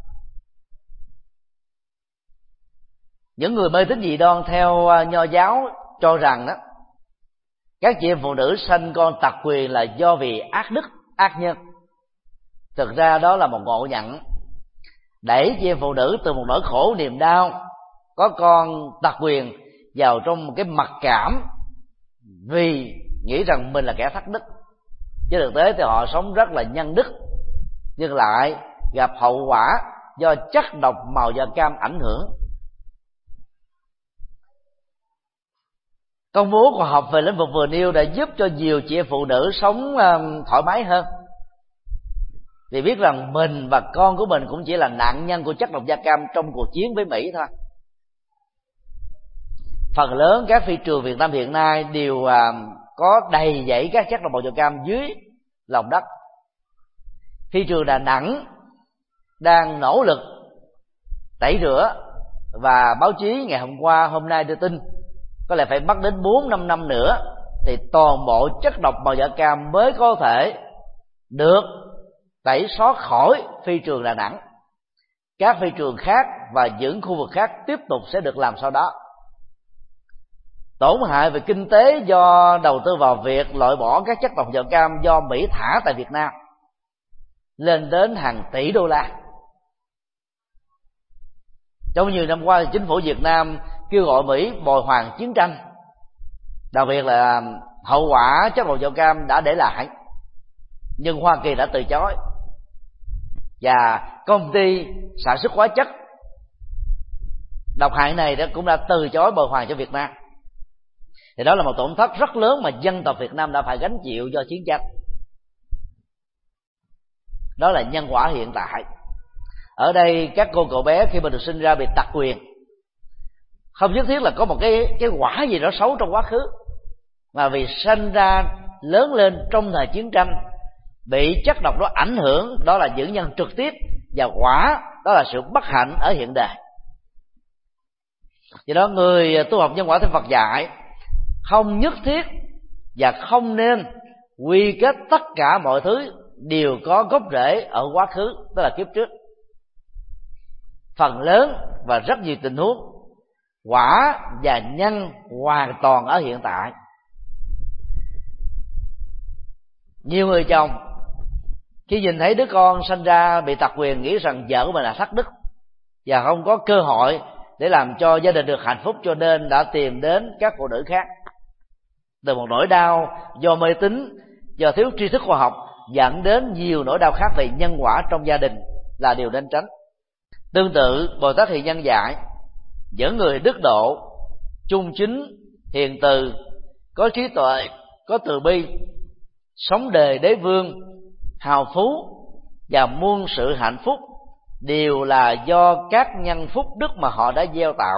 những người mê tín dị đoan theo Nho giáo cho rằng đó các chị em phụ nữ sanh con tật quyền là do vì ác đức, ác nhân. Thực ra đó là một ngộ nhận đẩy chị em phụ nữ từ một nỗi khổ niềm đau có con tật quyền vào trong một cái mặc cảm vì nghĩ rằng mình là kẻ thất đức. Chứ thực tế thì họ sống rất là nhân đức, nhưng lại gặp hậu quả do chất độc màu da cam ảnh hưởng. Công bố khoa học về lĩnh vực vừa nêu đã giúp cho nhiều chị em phụ nữ sống thoải mái hơn, vì biết rằng mình và con của mình cũng chỉ là nạn nhân của chất độc da cam trong cuộc chiến với Mỹ thôi. Phần lớn các phi trường Việt Nam hiện nay đều có đầy dẫy các chất độc màu da cam dưới lòng đất. Phi trường Đà Nẵng đang nỗ lực tẩy rửa, và báo chí ngày hôm qua hôm nay đưa tin có lẽ phải mất đến 4-5 năm nữa thì toàn bộ chất độc màu da cam mới có thể được tẩy xóa khỏi phi trường Đà Nẵng. Các phi trường khác và những khu vực khác tiếp tục sẽ được làm sau đó. Tổn hại về kinh tế do đầu tư vào việc loại bỏ các chất độc da cam do Mỹ thả tại Việt Nam lên đến hàng tỷ đô la. Trong nhiều năm qua, chính phủ Việt Nam kêu gọi Mỹ bồi hoàn chiến tranh, đặc biệt là hậu quả chất độc da cam đã để lại, nhưng Hoa Kỳ đã từ chối, và công ty sản xuất hóa chất độc hại này cũng đã từ chối bồi hoàn cho Việt Nam. Thì đó là một tổn thất rất lớn mà dân tộc Việt Nam đã phải gánh chịu do chiến tranh. Đó là nhân quả hiện tại. Ở đây các cô cậu bé khi mà được sinh ra bị tặc quyền, không nhất thiết là có một cái quả gì đó xấu trong quá khứ, mà vì sinh ra lớn lên trong thời chiến tranh, bị chất độc đó ảnh hưởng, đó là những nhân trực tiếp, và quả đó là sự bất hạnh ở hiện đời. Do đó người tu học nhân quả theo Phật dạy không nhất thiết và không nên quy kết tất cả mọi thứ đều có gốc rễ ở quá khứ, đó là kiếp trước. Phần lớn và rất nhiều tình huống, quả và nhân hoàn toàn ở hiện tại. Nhiều người chồng khi nhìn thấy đứa con sinh ra bị tật nguyền nghĩ rằng vợ của mình là thất đức và không có cơ hội để làm cho gia đình được hạnh phúc, cho nên đã tìm đến các phụ nữ khác. Từ một nỗi đau do mê tín, do thiếu tri thức khoa học, dẫn đến nhiều nỗi đau khác về nhân quả trong gia đình là điều nên tránh. Tương tự, Bồ Tát Hiện Nhân dạy những người đức độ, trung chính, hiền từ, có trí tuệ, có từ bi, sống đời đế vương, hào phú và muôn sự hạnh phúc đều là do các nhân phúc đức mà họ đã gieo tạo.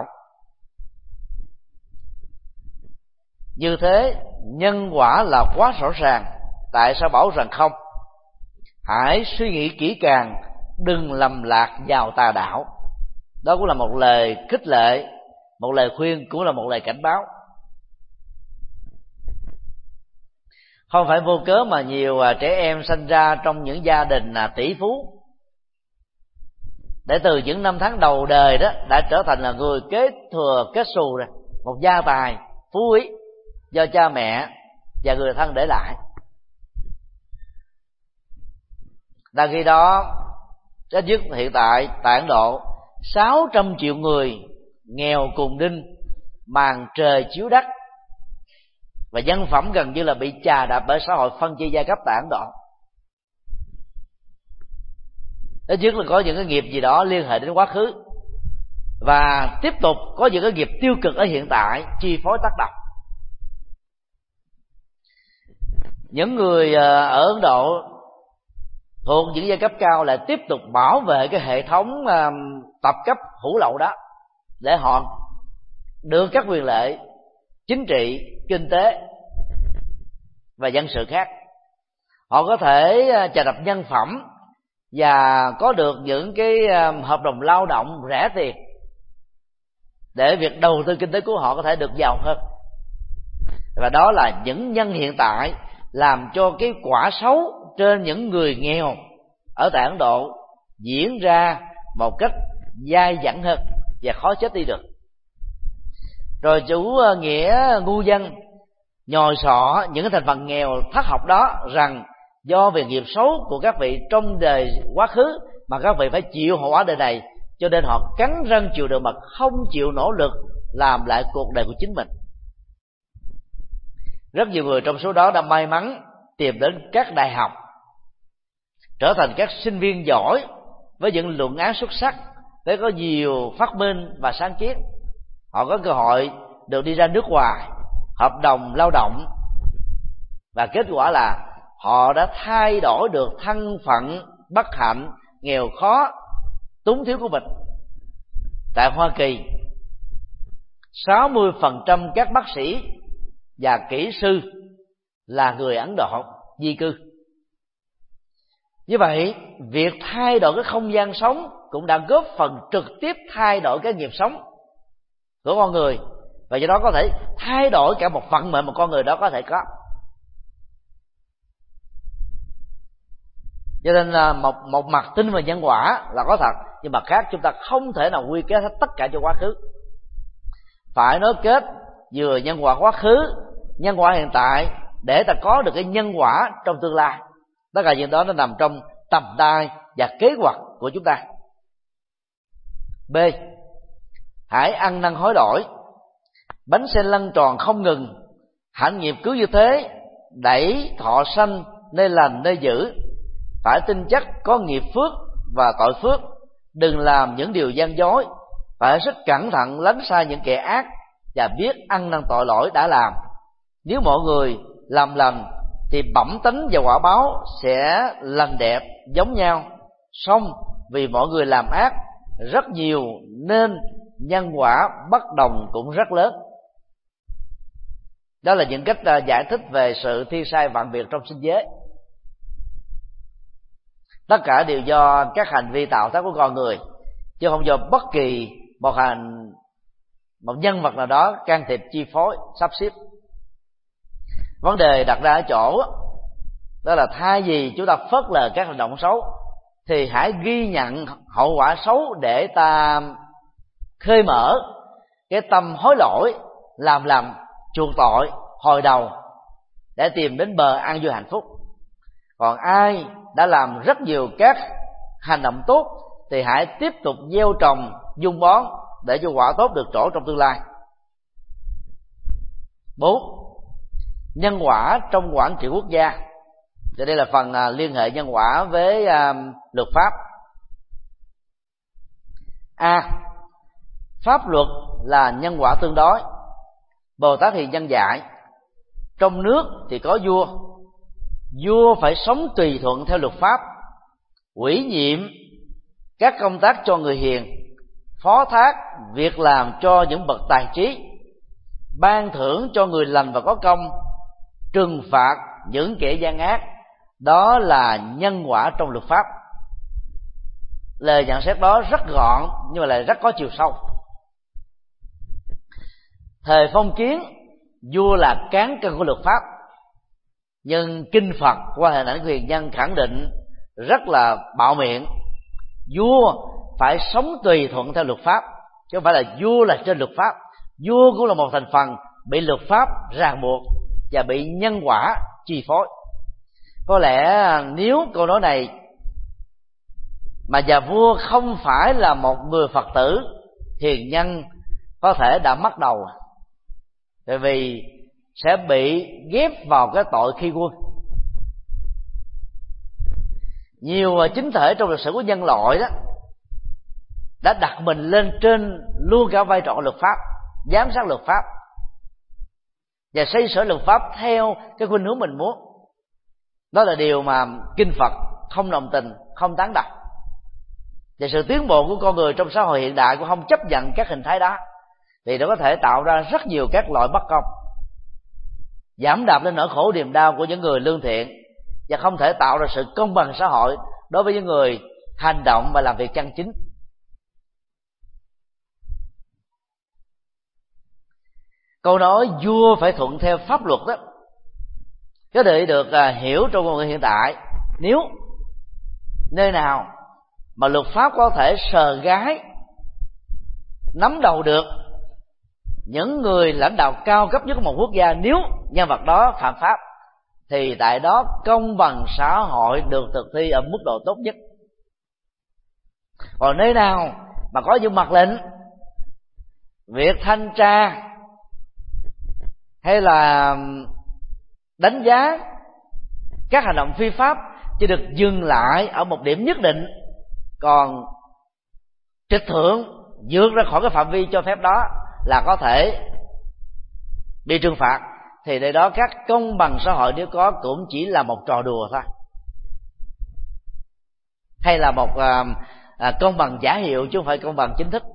Như thế, nhân quả là quá rõ ràng, tại sao bảo rằng không? Hãy suy nghĩ kỹ càng, đừng lầm lạc vào tà đạo. Đó cũng là một lời khích lệ, một lời khuyên, cũng là một lời cảnh báo. Không phải vô cớ mà nhiều trẻ em sinh ra trong những gia đình tỷ phú, để từ những năm tháng đầu đời đó đã trở thành là người kế thừa kết xù rồi, một gia tài phú quý do cha mẹ và người thân để lại. Đang khi đó, ít nhất hiện tại tại Ấn Độ, 600 triệu người nghèo cùng đinh, màn trời chiếu đất, và nhân phẩm gần như là bị chà đạp bởi xã hội phân chia giai cấp tại Ấn Độ. Ít nhất là có những cái nghiệp gì đó liên hệ đến quá khứ, và tiếp tục có những cái nghiệp tiêu cực ở hiện tại chi phối tác động. Những người ở Ấn Độ thuộc những giai cấp cao lại tiếp tục bảo vệ cái hệ thống tập cấp hủ lậu đó, để họ được các quyền lợi chính trị, kinh tế và dân sự khác. Họ có thể chà đập nhân phẩm và có được những cái hợp đồng lao động rẻ tiền, để việc đầu tư kinh tế của họ có thể được giàu hơn. Và đó là những nhân hiện tại làm cho cái quả xấu trên những người nghèo ở tại Ấn Độ diễn ra một cách dai dẳng hơn và khó chết đi được. Rồi chủ nghĩa ngu dân nhồi sọ những cái thành phần nghèo thất học đó rằng do về nghiệp xấu của các vị trong đời quá khứ mà các vị phải chịu hậu quả đời này, cho nên họ cắn răng chịu đựng mà không chịu nỗ lực làm lại cuộc đời của chính mình. Rất nhiều người trong số đó đã may mắn tìm đến các đại học, trở thành các sinh viên giỏi với những luận án xuất sắc, để có nhiều phát minh và sáng kiến. Họ có cơ hội được đi ra nước ngoài, hợp đồng lao động, và kết quả là họ đã thay đổi được thân phận bất hạnh, nghèo khó, túng thiếu của mình. Tại Hoa Kỳ, 60% các bác sĩ và kỹ sư là người Ấn Độ di cư. Như vậy, việc thay đổi cái không gian sống cũng đã góp phần trực tiếp thay đổi cái nghiệp sống của con người, và do đó có thể thay đổi cả một vận mệnh mà con người đó có thể có. Cho nên là một mặt tin vào nhân quả là có thật, nhưng mặt khác chúng ta không thể nào quy kết hết tất cả cho quá khứ. Phải nối kết vừa nhân quả quá khứ, nhân quả hiện tại, để ta có được cái nhân quả trong tương lai. Tất cả những đó nó nằm trong tầm tay và kế hoạch của chúng ta. B. Hãy ăn năn hối đổi. Bánh xe lăn tròn không ngừng, hạnh nghiệp cứ như thế, đẩy thọ sanh nơi lành nơi dữ. Phải tin chắc có nghiệp phước và tội phước, đừng làm những điều gian dối. Phải rất cẩn thận lánh xa những kẻ ác và biết ăn năn tội lỗi đã làm. Nếu mọi người làm lành thì bẩm tánh và quả báo sẽ lành đẹp giống nhau. Song vì mọi người làm ác rất nhiều nên nhân quả bất đồng cũng rất lớn. Đó là những cách giải thích về sự thiên sai vạn biệt trong sinh giới. Tất cả đều do các hành vi tạo tác của con người, chứ không do bất kỳ một nhân vật nào đó can thiệp, chi phối, sắp xếp. Vấn đề đặt ra ở chỗ đó là thay vì chúng ta phớt lờ các hành động xấu, thì hãy ghi nhận hậu quả xấu để ta khơi mở cái tâm hối lỗi, làm lầm, chuộc tội, hồi đầu để tìm đến bờ an vui hạnh phúc. Còn ai đã làm rất nhiều các hành động tốt thì hãy tiếp tục gieo trồng, dung bón để cho quả tốt được trổ trong tương lai. 4. Nhân quả trong quản trị quốc gia. Thì đây là phần liên hệ nhân quả với luật pháp. A. Pháp luật là nhân quả tương đối. Bồ Tát Hiền Nhân dạy, trong nước thì có vua, vua phải sống tùy thuận theo luật pháp, ủy nhiệm các công tác cho người hiền, phó thác việc làm cho những bậc tài trí, ban thưởng cho người lành và có công, trừng phạt những kẻ gian ác. Đó là nhân quả trong luật pháp. Lời nhận xét đó rất gọn nhưng mà lại rất có chiều sâu. Thời phong kiến, vua là cán cân của luật pháp, nhưng kinh Phật qua hình ảnh của Hiền Nhân khẳng định rất là bạo miệng: vua phải sống tùy thuận theo luật pháp, chứ không phải là vua là trên luật pháp. Vua cũng là một thành phần bị luật pháp ràng buộc và bị nhân quả chi phối. Có lẽ nếu câu nói này mà nhà vua không phải là một người Phật tử, Hiền Nhân có thể đã mất đầu, tại vì sẽ bị ghép vào cái tội khi quân. Nhiều chính thể trong lịch sử của nhân loại đó đã đặt mình lên trên luôn cả vai trò của luật pháp, giám sát luật pháp và xây sửa luật pháp theo cái khuynh hướng mình muốn. Đó là điều mà kinh Phật không đồng tình, không tán đồng. Và sự tiến bộ của con người trong xã hội hiện đại cũng không chấp nhận các hình thái đó, thì nó có thể tạo ra rất nhiều các loại bất công, giảm đạp lên nỗi khổ niềm đau của những người lương thiện, và không thể tạo ra sự công bằng xã hội đối với những người hành động và làm việc chân chính. Câu nói vua phải thuận theo pháp luật đó có thể được hiểu trong ngôn ngữ hiện tại. Nếu nơi nào mà luật pháp có thể sờ gái, nắm đầu được những người lãnh đạo cao cấp nhất của một quốc gia, nếu nhân vật đó phạm pháp, thì tại đó công bằng xã hội được thực thi ở mức độ tốt nhất. Còn nơi nào mà có những mật lệnh, việc thanh tra hay là đánh giá các hành động phi pháp chỉ được dừng lại ở một điểm nhất định, còn trịch thượng vượt ra khỏi cái phạm vi cho phép đó, là có thể bị trừng phạt, thì nơi đó các công bằng xã hội nếu có cũng chỉ là một trò đùa thôi, hay là một công bằng giả hiệu chứ không phải công bằng chính thức.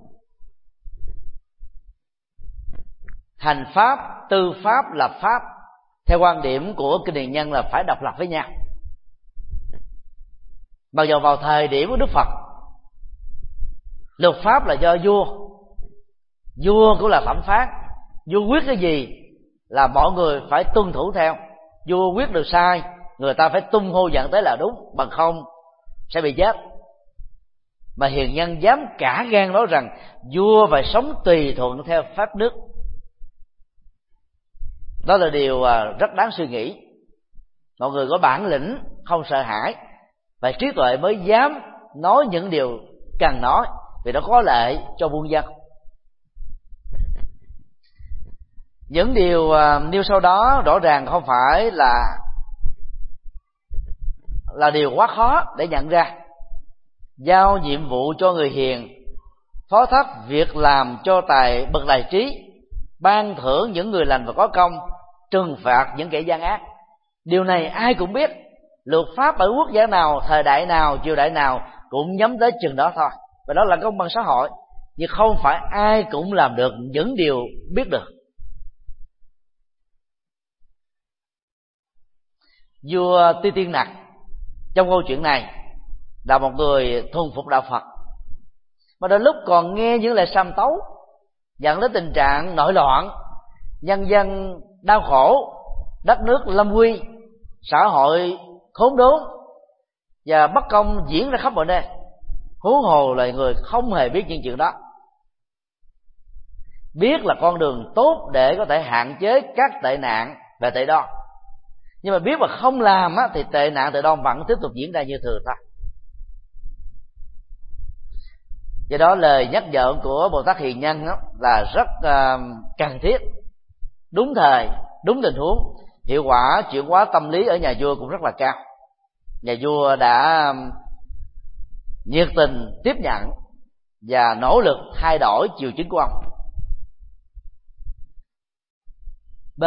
Hành pháp, tư pháp, lập pháp theo quan điểm của Kinh Điển Nhân là phải độc lập với nhau. Mặc dù vào thời điểm của Đức Phật, luật pháp là do vua cũng là thẩm phán, vua quyết cái gì là mọi người phải tuân thủ theo. Vua quyết được sai, người ta phải tung hô dẫn tới là đúng, bằng không sẽ bị chết. Mà hiền nhân dám cả gan nói rằng vua phải sống tùy thuận theo pháp nước. Đó là điều rất đáng suy nghĩ. Mọi người có bản lĩnh, không sợ hãi và trí tuệ mới dám nói những điều cần nói, vì nó có lợi cho muôn dân. Những điều nêu sau đó rõ ràng không phải là điều quá khó để nhận ra. Giao nhiệm vụ cho người hiền, phó thác việc làm cho bậc tài trí, ban thưởng những người lành và có công, trừng phạt những kẻ gian ác. Điều này ai cũng biết. Luật pháp ở quốc gia nào, thời đại nào, triều đại nào cũng nhắm tới chừng đó thôi. Và đó là công bằng xã hội. Nhưng không phải ai cũng làm được những điều biết được. Vua Ti Tiên Nặc trong câu chuyện này là một người thuần phục đạo Phật, mà đến lúc còn nghe những lời sàm tấu dẫn đến tình trạng nội loạn, nhân dân đau khổ, đất nước lâm nguy, xã hội khốn đốn và bất công diễn ra khắp mọi nơi. Huống hồ là người không hề biết những chuyện đó. Biết là con đường tốt để có thể hạn chế các tệ nạn và tệ đoan, nhưng mà biết mà không làm thì tệ nạn tệ đoan vẫn tiếp tục diễn ra như thường thôi. Do đó lời nhắc nhở của Bồ Tát Hiền Nhân là rất cần thiết, đúng thời, đúng tình huống. Hiệu quả chuyển hóa tâm lý ở nhà vua cũng rất là cao. Nhà vua đã nhiệt tình tiếp nhận và nỗ lực thay đổi triều chính của ông. B.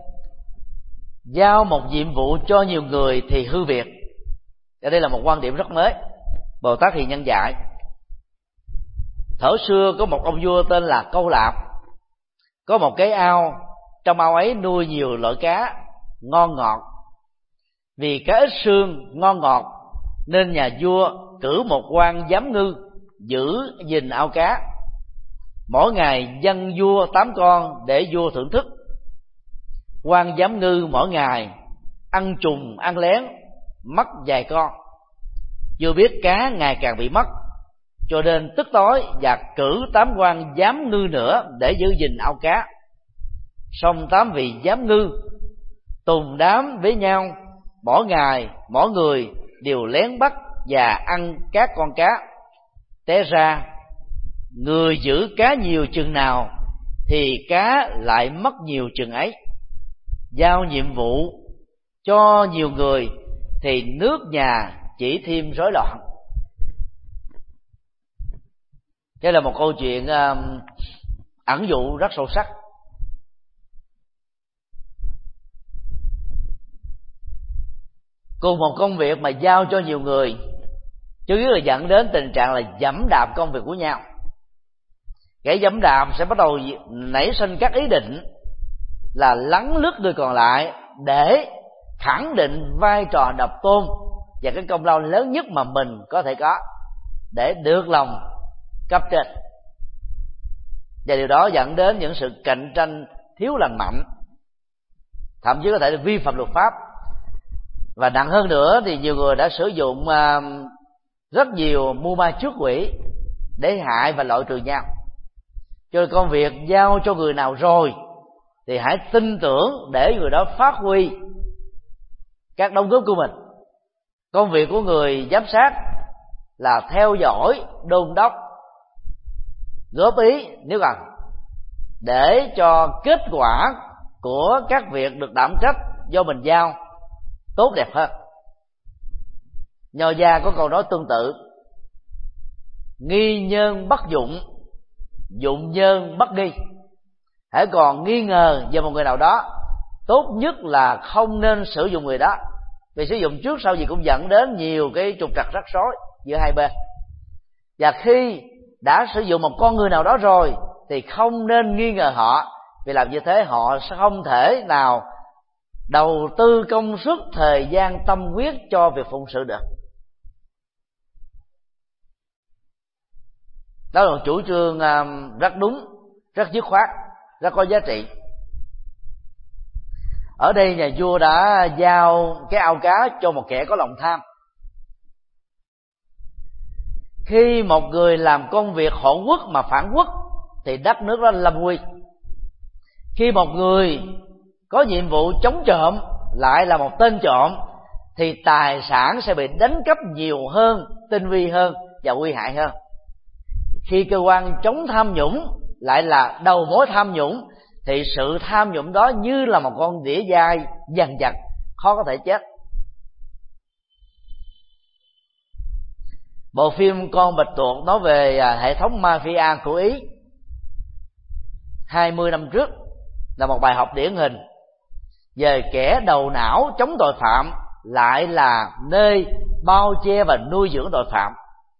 Giao một nhiệm vụ cho nhiều người thì hư việc. Đây là một quan điểm rất mới, Bồ Tát Hiền Nhân dạy. Thuở xưa có một ông vua tên là Câu Lạp, có một cái ao, trong ao ấy nuôi nhiều loại cá ngon ngọt. Vì cá ít xương ngon ngọt nên nhà vua cử một quan giám ngư giữ gìn ao cá. Mỗi ngày dâng vua 8 con để vua thưởng thức. Quan giám ngư mỗi ngày ăn trùng ăn lén, mất vài con. Vua biết cá ngày càng bị mất, cho nên tức tối và cử 8 quan giám ngư nữa để giữ gìn ao cá. Xong 8 vị giám ngư tùng đám với nhau, mỗi ngày mỗi người đều lén bắt và ăn các con cá. Té ra người giữ cá nhiều chừng nào thì cá lại mất nhiều chừng ấy. Giao nhiệm vụ cho nhiều người thì nước nhà chỉ thêm rối loạn. Đây là một câu chuyện ẩn dụ rất sâu sắc. Cùng một công việc mà giao cho nhiều người, chủ yếu là dẫn đến tình trạng là giẫm đạp công việc của nhau. Kẻ giẫm đạp sẽ bắt đầu nảy sinh các ý định là lấn lướt người còn lại để khẳng định vai trò độc tôn và cái công lao lớn nhất mà mình có thể có, để được lòng cấp trên. Và điều đó dẫn đến những sự cạnh tranh thiếu lành mạnh, thậm chí có thể là vi phạm luật pháp. Và nặng hơn nữa thì nhiều người đã sử dụng rất nhiều mưu ma trước quỷ để hại và loại trừ nhau. Cho nên công việc giao cho người nào rồi thì hãy tin tưởng để người đó phát huy các đóng góp của mình. Công việc của người giám sát là theo dõi, đôn đốc, góp ý nếu cần, để cho kết quả của các việc được đảm trách do mình giao tốt đẹp hơn. Nho gia có câu nói tương tự: nghi nhân bất dụng, dụng nhân bất nghi. hãy còn nghi ngờ về một người nào đó, tốt nhất là không nên sử dụng người đó, vì sử dụng trước sau gì cũng dẫn đến nhiều cái trục trặc rắc rối giữa hai bên. Và khi đã sử dụng một con người nào đó rồi thì không nên nghi ngờ họ, vì làm như thế họ sẽ không thể nào đầu tư công sức, thời gian, tâm huyết cho việc phụng sự được. Đó là một chủ trương rất đúng, rất dứt khoát, rất có giá trị. Ở đây nhà vua đã giao cái ao cá cho một kẻ có lòng tham. Khi một người làm công việc hộ quốc mà phản quốc thì đất nước đó lâm nguy. Khi một người có nhiệm vụ chống trộm lại là một tên trộm thì tài sản sẽ bị đánh cắp nhiều hơn, tinh vi hơn và nguy hại hơn. Khi cơ quan chống tham nhũng lại là đầu mối tham nhũng thì sự tham nhũng đó như là một con đĩa dai dằn vặt, khó có thể chết. Bộ phim Con Bạch Tuộc nói về hệ thống mafia của Ý 20 năm trước là một bài học điển hình về kẻ đầu não chống tội phạm lại là nơi bao che và nuôi dưỡng tội phạm.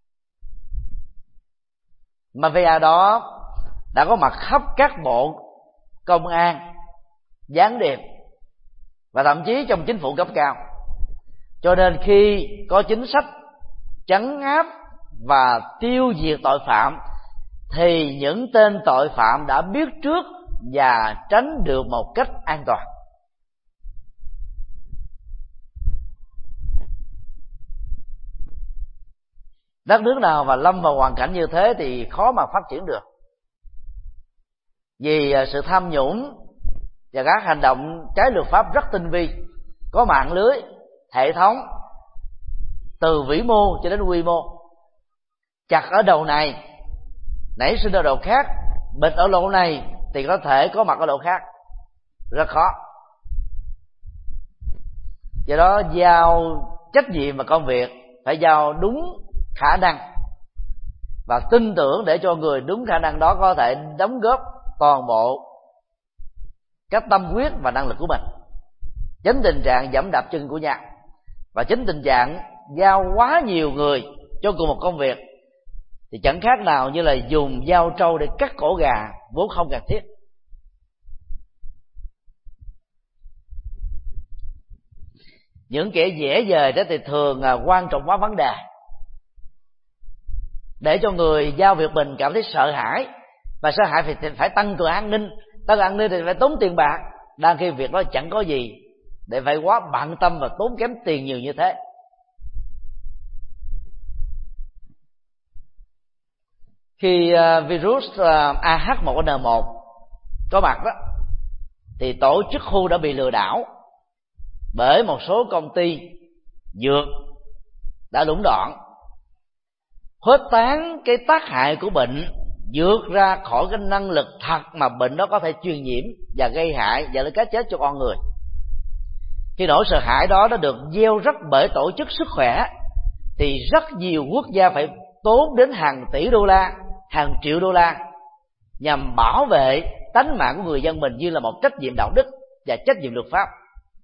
Mafia đó đã có mặt khắp các bộ công an, gián điệp và thậm chí trong chính phủ cấp cao. Cho nên khi có chính sách trấn áp và tiêu diệt tội phạm thì những tên tội phạm đã biết trước và tránh được một cách an toàn. Đất nước nào mà lâm vào hoàn cảnh như thế thì khó mà phát triển được, vì sự tham nhũng và các hành động trái luật pháp rất tinh vi, có mạng lưới, hệ thống từ vĩ mô cho đến quy mô. Chặt ở đầu này nảy sinh ở đầu khác, bịt ở lỗ này thì có thể có mặt ở lỗ khác, rất khó. Do đó giao trách nhiệm và công việc phải giao đúng khả năng và tin tưởng để cho người đúng khả năng đó có thể đóng góp toàn bộ các tâm huyết và năng lực của mình, tránh tình trạng giẫm đạp chân của nhau, và tránh tình trạng giao quá nhiều người cho cùng một công việc thì chẳng khác nào như là dùng dao trâu để cắt cổ gà vốn không cần thiết. Những kẻ dễ dời đó thì thường quan trọng quá vấn đề, để cho người giao việc mình cảm thấy sợ hãi, và sợ hãi thì phải tăng cường an ninh, tăng an ninh thì phải tốn tiền bạc, đang khi việc đó chẳng có gì để phải quá bận tâm và tốn kém tiền nhiều như thế. Khi virus AH1N1 có mặt đó thì tổ chức WHO đã bị lừa đảo bởi một số công ty dược đã lũng đoạn, khuếch tán cái tác hại của bệnh vượt ra khỏi cái năng lực thật mà bệnh đó có thể truyền nhiễm và gây hại dẫn đến cái chết cho con người. Khi nỗi sợ hãi đó đã được gieo rắc bởi tổ chức sức khỏe thì rất nhiều quốc gia phải tốn đến hàng tỷ đô la, hàng triệu đô la nhằm bảo vệ tánh mạng của người dân mình như là một trách nhiệm đạo đức và trách nhiệm luật pháp.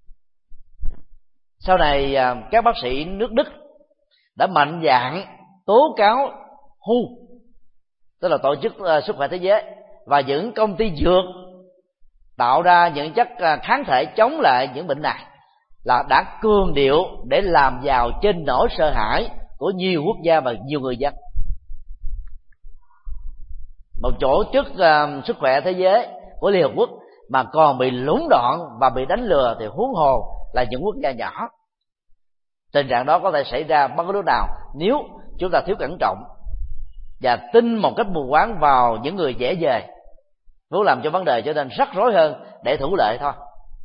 Sau này các bác sĩ nước Đức đã mạnh dạn tố cáo WHO, tức là tổ chức sức khỏe thế giới, và những công ty dược tạo ra những chất kháng thể chống lại những bệnh này là đã cường điệu để làm giàu trên nỗi sợ hãi của nhiều quốc gia và nhiều người dân. Một tổ chức sức khỏe thế giới của Liên Hợp Quốc mà còn bị lũng đoạn và bị đánh lừa thì huống hồ là những quốc gia nhỏ. Tình trạng đó có thể xảy ra bất cứ lúc nào nếu chúng ta thiếu cẩn trọng và tin một cách mù quáng vào những người dễ dời, muốn làm cho vấn đề trở nên rắc rối hơn để thủ lợi thôi.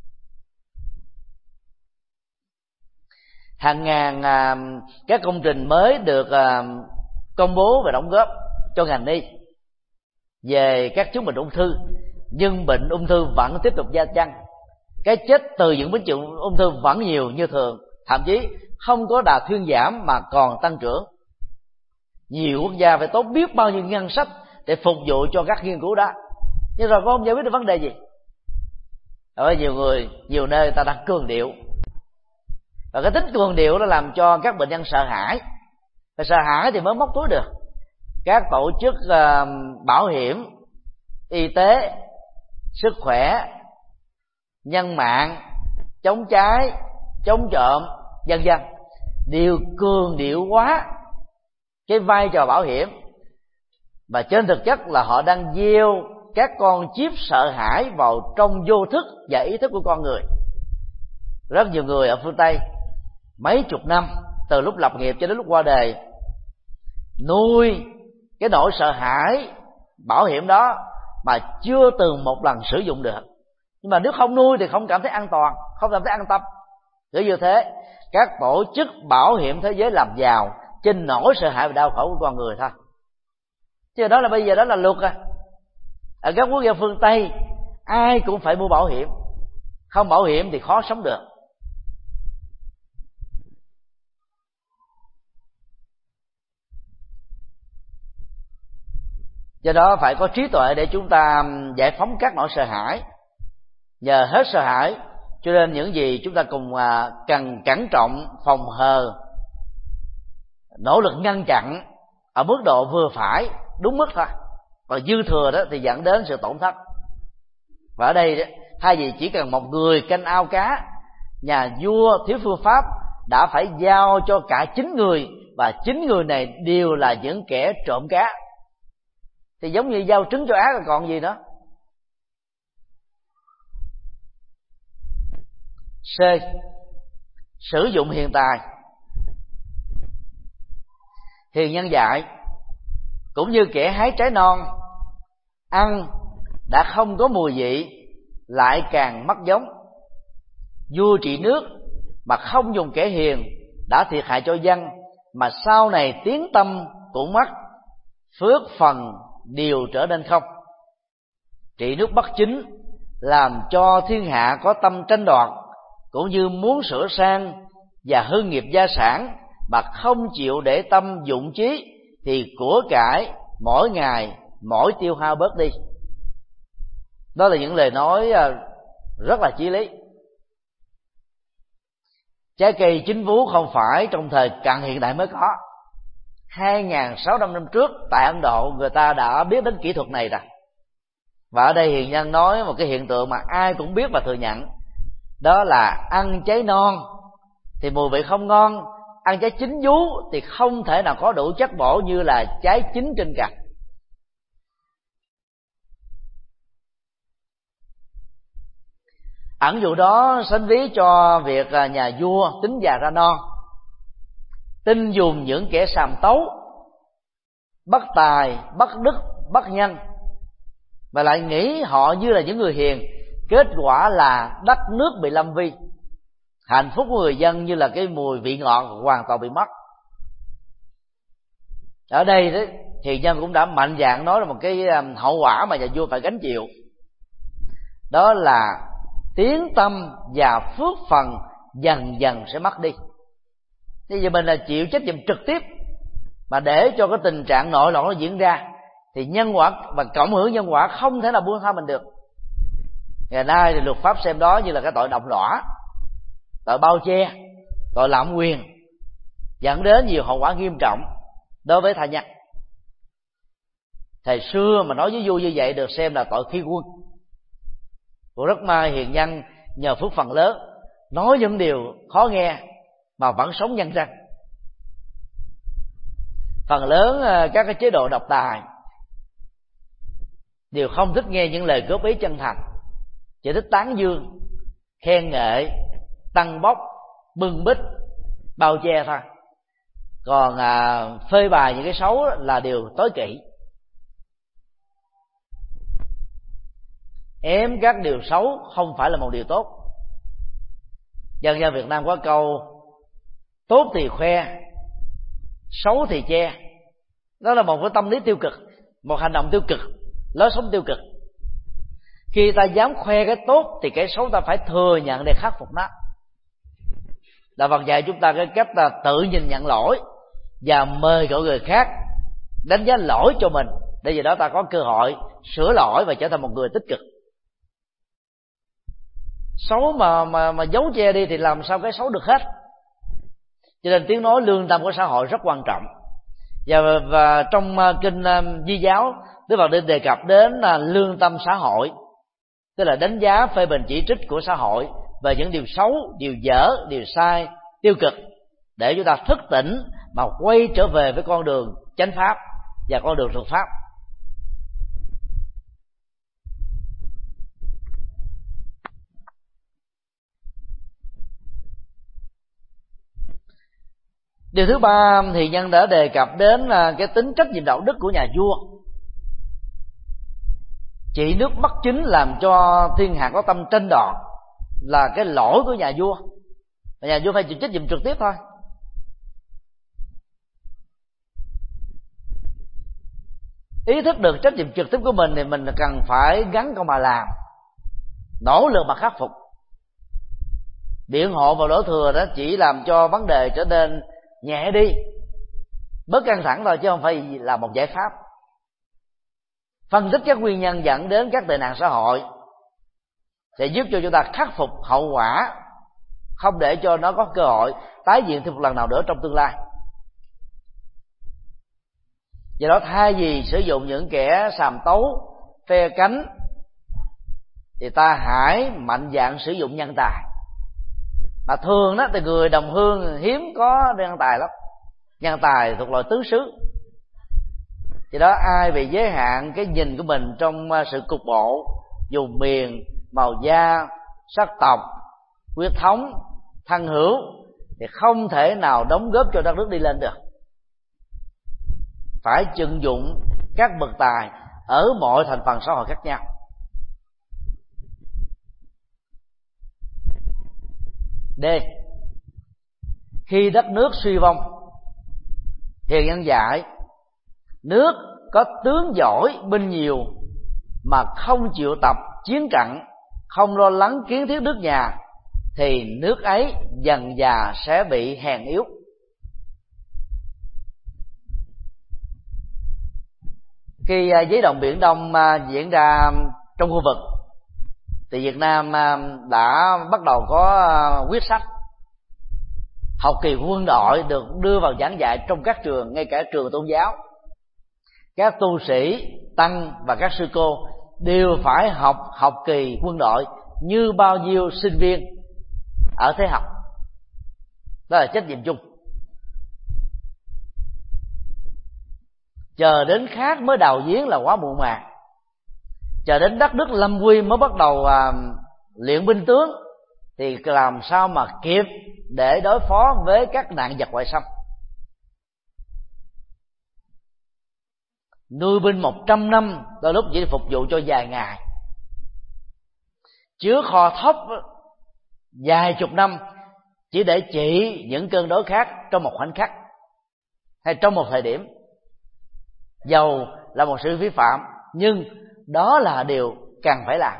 Hàng ngàn các công trình mới được công bố và đóng góp cho ngành y về các chứng bệnh ung thư, nhưng bệnh ung thư vẫn tiếp tục gia tăng. Cái chết từ những biến chứng ung thư vẫn nhiều như thường, thậm chí không có đà thuyên giảm mà còn tăng trưởng. Nhiều quốc gia phải tốn biết bao nhiêu ngân sách để phục vụ cho các nghiên cứu đó, nhưng rồi cũng không giải quyết được vấn đề gì. Ở nhiều nơi ta đang cường điệu, và cái tính cường điệu nó làm cho các bệnh nhân sợ hãi. Và sợ hãi thì mới móc túi được. Các tổ chức bảo hiểm y tế, sức khỏe, nhân mạng, chống cháy, chống trộm, vân vân đều cường điệu quá cái vai trò bảo hiểm, và trên thực chất là họ đang gieo các con chip sợ hãi vào trong vô thức và ý thức của con người. Rất nhiều người ở phương Tây mấy chục năm từ lúc lập nghiệp cho đến lúc qua đời nuôi cái nỗi sợ hãi bảo hiểm đó mà chưa từng một lần sử dụng được. Nhưng mà nếu không nuôi thì không cảm thấy an toàn, không cảm thấy an tâm. Cứ như thế, các tổ chức bảo hiểm thế giới làm giàu trên nỗi sợ hãi và đau khổ của con người thôi. Chứ đó là bây giờ đó là luật à. Ở các quốc gia phương Tây ai cũng phải mua bảo hiểm, không bảo hiểm thì khó sống được. Do đó phải có trí tuệ để chúng ta giải phóng các nỗi sợ hãi. Nhờ hết sợ hãi cho nên những gì chúng ta cùng cần cẩn trọng, phòng hờ, nỗ lực ngăn chặn ở mức độ vừa phải, đúng mức thôi. Còn dư thừa đó thì dẫn đến sự tổn thất. Và ở đây thay vì chỉ cần một người canh ao cá, nhà vua thiếu phương pháp đã phải giao cho cả 9 người, và 9 người này đều là những kẻ trộm cá. Thì giống như giao trứng cho ác còn gì nữa. C. Sử dụng hiện tại. Hiền nhân dạy cũng như kẻ hái trái non, ăn đã không có mùi vị lại càng mất giống. Vua trị nước mà không dùng kẻ hiền đã thiệt hại cho dân, mà sau này tiếng tâm cũng mất, phước phần đều trở nên không. Trị nước bất chính làm cho thiên hạ có tâm tranh đoạt, cũng như muốn sửa sang và hưng nghiệp gia sản mà không chịu để tâm dụng trí, thì của cải mỗi ngày mỗi tiêu hao bớt đi. Đó là những lời nói rất là chí lý. Trái cây chín vú không phải trong thời cận hiện đại mới có. 2.600 năm trước tại Ấn Độ người ta đã biết đến kỹ thuật này rồi. Và ở đây hiền nhân nói một cái hiện tượng mà ai cũng biết và thừa nhận, đó là ăn trái non thì mùi vị không ngon, ăn trái chín vú thì không thể nào có đủ chất bổ như là trái chín trên cành. Ẩn dụ đó sánh ví cho việc nhà vua tính già ra non, tin dùng những kẻ sàm tấu, bất tài, bất đức, bất nhân, và lại nghĩ họ như là những người hiền. Kết quả là đất nước bị lâm vi, hạnh phúc của người dân như là cái mùi vị ngọt hoàn toàn bị mất. Ở đây đấy, hiền nhân cũng đã mạnh dạn nói là một cái hậu quả mà nhà vua phải gánh chịu, đó là tiếng tâm và phước phần dần dần sẽ mất đi. Bây giờ mình là chịu trách nhiệm trực tiếp, mà để cho cái tình trạng nội loạn nó diễn ra thì nhân quả và cộng hưởng nhân quả không thể nào buông tha mình được. Ngày nay thì luật pháp xem đó như là cái tội động lõa, tội bao che, tội lạm quyền, dẫn đến nhiều hậu quả nghiêm trọng đối với tha nhân. Thời xưa mà nói với vua như vậy được xem là tội khi quân. Cũng rất may hiền nhân nhờ phước phần lớn nói những điều khó nghe mà vẫn sống nhân răng. Phần lớn các cái chế độ độc tài đều không thích nghe những lời góp ý chân thành, chỉ thích tán dương, khen ngợi, tăng bốc, bưng bít, bao che thôi. Còn phơi bày những cái xấu là điều tối kỵ. Ém các điều xấu không phải là một điều tốt. Dân gian Việt Nam có câu tốt thì khoe, xấu thì che. Đó là một cái tâm lý tiêu cực, một hành động tiêu cực, lối sống tiêu cực. Khi ta dám khoe cái tốt thì cái xấu ta phải thừa nhận để khắc phục nó. Đạo Phật dạy chúng ta cái cách là tự nhìn nhận lỗi và mời gọi người khác đánh giá lỗi cho mình, để vì đó ta có cơ hội sửa lỗi và trở thành một người tích cực. Xấu mà giấu che đi thì làm sao cái xấu được hết. Cho nên tiếng nói lương tâm của xã hội rất quan trọng. Và trong kinh Di giáo, Đức Phật đề cập đến lương tâm xã hội, tức là đánh giá, phê bình, chỉ trích của xã hội về những điều xấu, điều dở, điều sai, tiêu cực, để chúng ta thức tỉnh mà quay trở về với con đường chánh pháp và con đường thực pháp. Điều thứ ba thì nhân đã đề cập đến cái tính trách nhiệm đạo đức của nhà vua. Chỉ nước bất chính làm cho thiên hạ có tâm tranh đoạt là cái lỗi của nhà vua, và nhà vua phải chịu trách nhiệm trực tiếp thôi. Ý thức được trách nhiệm trực tiếp của mình thì mình cần phải gắn công mà làm, nỗ lực mà khắc phục. Biện hộ vào đổ thừa đó chỉ làm cho vấn đề trở nên nhẹ đi, bớt căng thẳng thôi, chứ không phải là một giải pháp. Phân tích các nguyên nhân dẫn đến các tệ nạn xã hội sẽ giúp cho chúng ta khắc phục hậu quả, không để cho nó có cơ hội tái diễn thêm một lần nào nữa trong tương lai. Do đó thay vì sử dụng những kẻ sàm tấu, phe cánh, thì ta hãy mạnh dạn sử dụng nhân tài. Mà thường đó thì người đồng hương hiếm có nhân tài lắm. Nhân tài thuộc loại tứ xứ. Vì đó ai bị giới hạn cái nhìn của mình trong sự cục bộ, vùng miền, màu da, sắc tộc, huyết thống, thân hữu, thì không thể nào đóng góp cho đất nước đi lên được. Phải tận dụng các bậc tài ở mọi thành phần xã hội khác nhau. D. Khi đất nước suy vong, Hiền nhân dạy nước có tướng giỏi binh nhiều mà không chịu tập chiến trận, không lo lắng kiến thiết nước nhà, thì nước ấy dần dà sẽ bị hèn yếu. Khi giấy động Biển Đông diễn ra trong khu vực, thì Việt Nam đã bắt đầu có quyết sách học kỳ quân đội được đưa vào giảng dạy trong các trường, ngay cả trường tôn giáo. Các tu sĩ, tăng và các sư cô đều phải học kỳ quân đội như bao nhiêu sinh viên ở thế học. Đó là trách nhiệm chung. Chờ đến khác mới đào giếng là quá muộn màng. Chờ đến đất nước lâm nguy mới bắt đầu luyện binh tướng, thì làm sao mà kịp để đối phó với các nạn giặc ngoại xâm. Nuôi binh 100 năm đôi lúc chỉ phục vụ cho vài ngày, chứa kho thóc vài chục năm chỉ để trị những cơn đói khát trong một khoảnh khắc hay trong một thời điểm. Dầu là một sự vi phạm, nhưng đó là điều cần phải làm.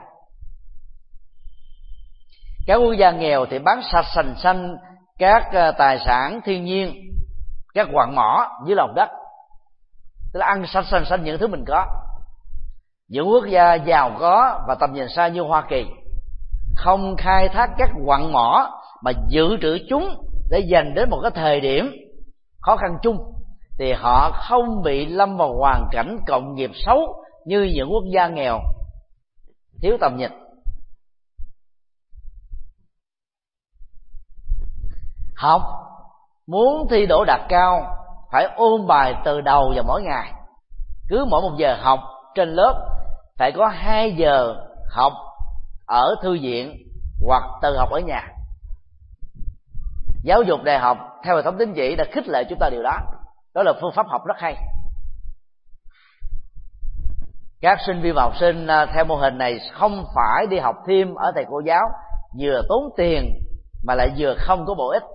Các quốc gia nghèo thì bán sạch sành xanh các tài sản thiên nhiên, các quặng mỏ dưới lòng đất, tức là ăn sạch sành xanh những thứ mình có. Những quốc gia giàu có và tầm nhìn xa như Hoa Kỳ không khai thác các quặng mỏ mà dự trữ chúng để dành đến một cái thời điểm khó khăn chung, thì họ không bị lâm vào hoàn cảnh cộng nghiệp xấu như những quốc gia nghèo thiếu tầm nhìn. Học muốn thi đỗ đạt cao phải ôn bài từ đầu và mỗi ngày. Cứ mỗi 1 giờ học trên lớp phải có 2 giờ học ở thư viện hoặc tự học ở nhà. Giáo dục đại học theo hệ thống tín chỉ đã khích lệ chúng ta điều đó. Đó là phương pháp học rất hay. Các sinh viên và học sinh theo mô hình này không phải đi học thêm ở thầy cô giáo, vừa tốn tiền mà lại vừa không có bổ ích.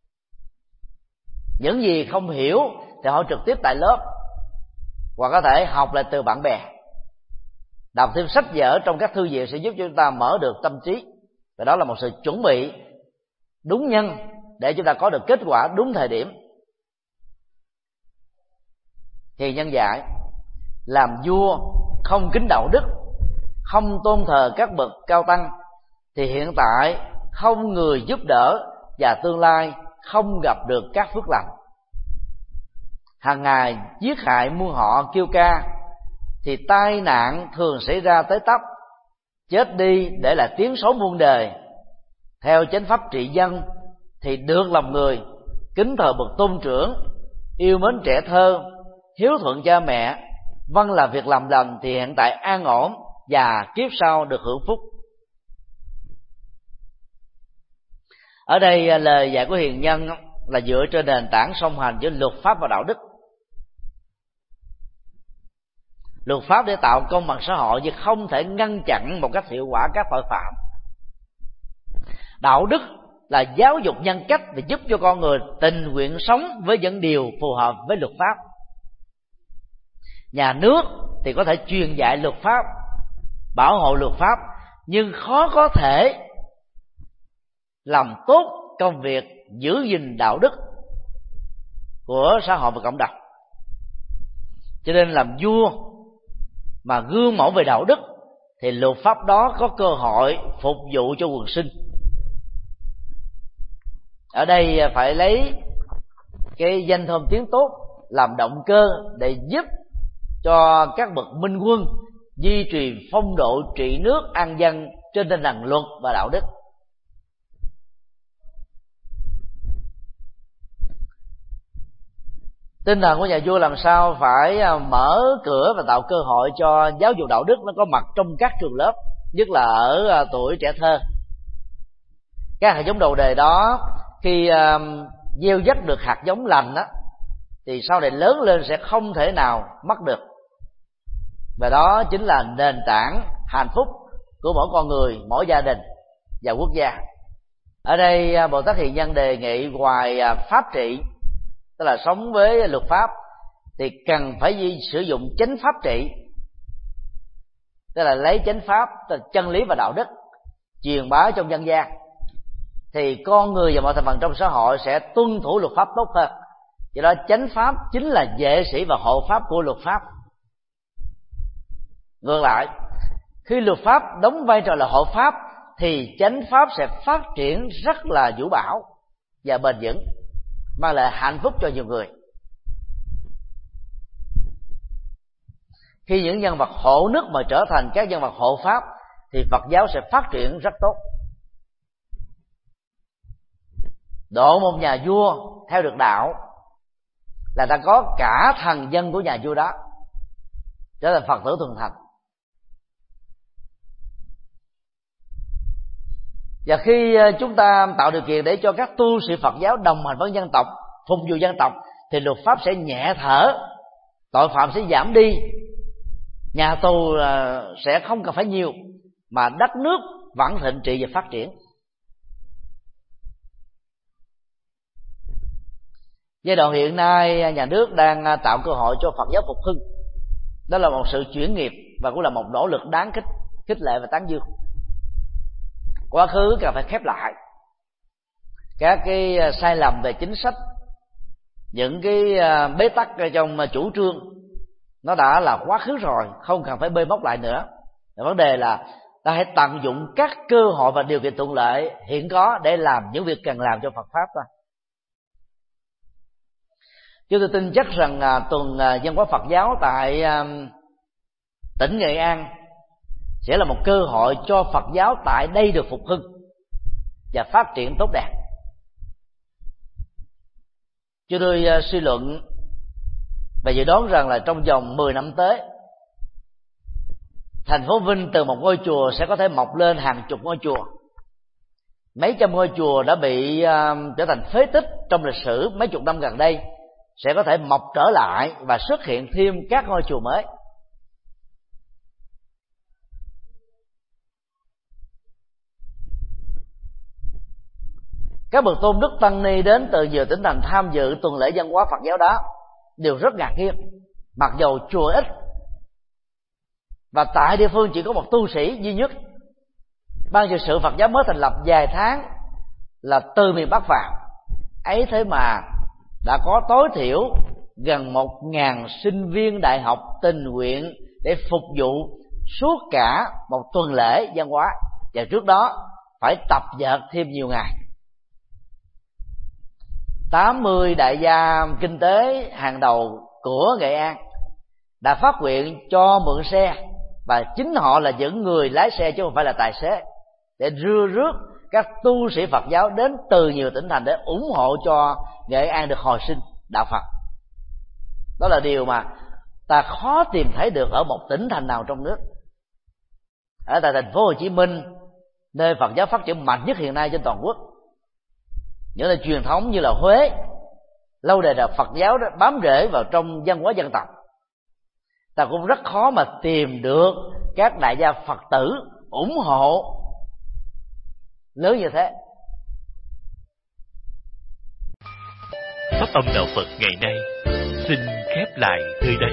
Những gì không hiểu thì họ trực tiếp tại lớp, hoặc có thể học lại từ bạn bè. Đọc thêm sách vở trong các thư viện sẽ giúp cho chúng ta mở được tâm trí, và đó là một sự chuẩn bị đúng nhân để chúng ta có được kết quả đúng thời điểm. Thì nhân dạy làm vua không kính đạo đức, không tôn thờ các bậc cao tăng, thì hiện tại không người giúp đỡ và tương lai không gặp được các phước lành. Hàng ngày giết hại muôn họ kêu ca, thì tai nạn thường xảy ra tới tấp, chết đi để lại tiếng xấu muôn đời. Theo chánh pháp trị dân thì được lòng người, kính thờ bậc tôn trưởng, yêu mến trẻ thơ, hiếu thuận cha mẹ, vâng là việc làm lành, thì hiện tại an ổn và kiếp sau được hưởng phúc. Ở đây lời dạy của hiền nhân là dựa trên nền tảng song hành giữa luật pháp và đạo đức. Luật pháp để tạo công bằng xã hội nhưng không thể ngăn chặn một cách hiệu quả các tội phạm. Đạo đức là giáo dục nhân cách để giúp cho con người tình nguyện sống với những điều phù hợp với luật pháp. Nhà nước thì có thể truyền dạy luật pháp, bảo hộ luật pháp, nhưng khó có thể làm tốt công việc giữ gìn đạo đức của xã hội và cộng đồng. Cho nên làm vua mà gương mẫu về đạo đức thì luật pháp đó có cơ hội phục vụ cho quần sinh. Ở đây phải lấy cái danh thơm tiếng tốt làm động cơ để giúp cho các bậc minh quân duy trì phong độ trị nước an dân trên tinh thần luật và đạo đức. Tinh thần của nhà vua làm sao phải mở cửa và tạo cơ hội cho giáo dục đạo đức nó có mặt trong các trường lớp, nhất là ở tuổi trẻ thơ. Các hạt giống đầu đề đó khi gieo dắt được hạt giống lành đó, thì sau này lớn lên sẽ không thể nào mất được. Và đó chính là nền tảng hạnh phúc của mỗi con người, mỗi gia đình và quốc gia. Ở đây Bồ Tát Hiền Nhân đề nghị ngoài pháp trị, tức là sống với luật pháp, thì cần phải sử dụng chánh pháp trị, tức là lấy chánh pháp, tức là chân lý và đạo đức truyền bá trong dân gian, thì con người và mọi thành phần trong xã hội sẽ tuân thủ luật pháp tốt hơn. Do đó chánh pháp chính là vệ sĩ và hộ pháp của luật pháp. Ngược lại, khi luật pháp đóng vai trò là hộ pháp thì chánh pháp sẽ phát triển rất là vũ bão và bền vững, mang lại hạnh phúc cho nhiều người. Khi những nhân vật hộ nước mà trở thành các nhân vật hộ pháp thì Phật giáo sẽ phát triển rất tốt. Độ một nhà vua theo được đạo là ta có cả thần dân của nhà vua đó trở thành Phật tử thuần thành. Và khi chúng ta tạo điều kiện để cho các tu sĩ Phật giáo đồng hành với dân tộc, phục vụ dân tộc, thì luật pháp sẽ nhẹ thở, tội phạm sẽ giảm đi, nhà tù sẽ không cần phải nhiều, mà đất nước vẫn thịnh trị và phát triển. Giai đoạn hiện nay nhà nước đang tạo cơ hội cho Phật giáo phục hưng. Đó là một sự chuyển nghiệp và cũng là một nỗ lực đáng khích lệ và tán dương. Quá khứ cần phải khép lại các cái sai lầm về chính sách, những cái bế tắc trong chủ trương, nó đã là quá khứ rồi, không cần phải bê bóc lại nữa. Vấn đề là ta hãy tận dụng các cơ hội và điều kiện thuận lợi hiện có để làm những việc cần làm cho Phật pháp thôi. Chúng tôi tin chắc rằng tuần văn hóa Phật giáo tại tỉnh Nghệ An sẽ là một cơ hội cho Phật giáo tại đây được phục hưng và phát triển tốt đẹp. Chúng tôi suy luận và dự đoán rằng là trong vòng 10 năm tới, thành phố Vinh từ một ngôi chùa sẽ có thể mọc lên hàng chục ngôi chùa. Mấy trăm ngôi chùa đã bị trở thành phế tích trong lịch sử mấy chục năm gần đây sẽ có thể mọc trở lại và xuất hiện thêm các ngôi chùa mới. Các bậc tôn đức tăng ni đến từ nhiều tỉnh thành tham dự tuần lễ văn hóa Phật giáo đó đều rất ngạc nhiên, mặc dầu chùa ít và tại địa phương chỉ có một tu sĩ duy nhất. Ban trị sự Phật giáo mới thành lập vài tháng là từ miền Bắc vào, ấy thế mà đã có tối thiểu gần 1.000 sinh viên đại học tình nguyện để phục vụ suốt cả một tuần lễ văn hóa, và trước đó phải tập dượt thêm nhiều ngày. 80 đại gia kinh tế hàng đầu của Nghệ An đã phát nguyện cho mượn xe, và chính họ là những người lái xe chứ không phải là tài xế, để đưa rước các tu sĩ Phật giáo đến từ nhiều tỉnh thành để ủng hộ cho Nghệ An được hồi sinh đạo Phật. Đó là điều mà ta khó tìm thấy được ở một tỉnh thành nào trong nước. Ở tại thành phố Hồ Chí Minh, nơi Phật giáo phát triển mạnh nhất hiện nay trên toàn quốc, những nơi truyền thống như là Huế, lâu đời là Phật giáo đó bám rễ vào trong văn hóa dân tộc, ta cũng rất khó mà tìm được các đại gia Phật tử ủng hộ lớn như thế. Pháp âm đạo Phật ngày nay xin khép lại nơi đây.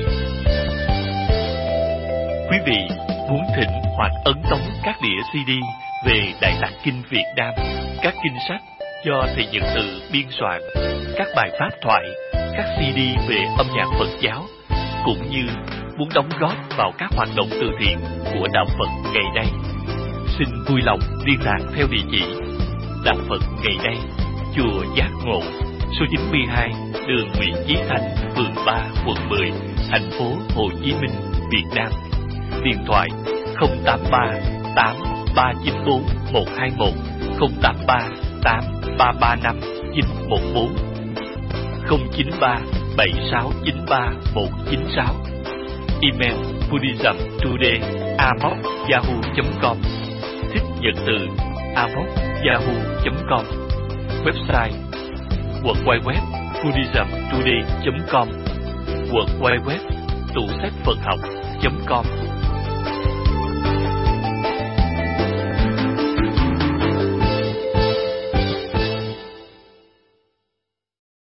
Quý vị muốn thỉnh hoặc ấn tống các đĩa CD về Đại Tạng Kinh Việt Nam, các kinh sách do Thầy Nhật Từ biên soạn, các bài pháp thoại, các CD về âm nhạc Phật giáo, cũng như muốn đóng góp vào các hoạt động từ thiện của đạo Phật ngày nay, xin vui lòng liên lạc theo địa chỉ Đạo Phật ngày nay, chùa Giác Ngộ, số 92, đường Nguyễn Chí Thanh, phường 3, quận 10, thành phố Hồ Chí Minh, Việt Nam. Điện thoại 083 8394 121, 083 8335 914, 093 7693 196. Email buddhismtoday@yahoo.com, thích nhật từ @yahoo.com. Website www.buddhismtoday.com, www.tủ sách Phật học.com.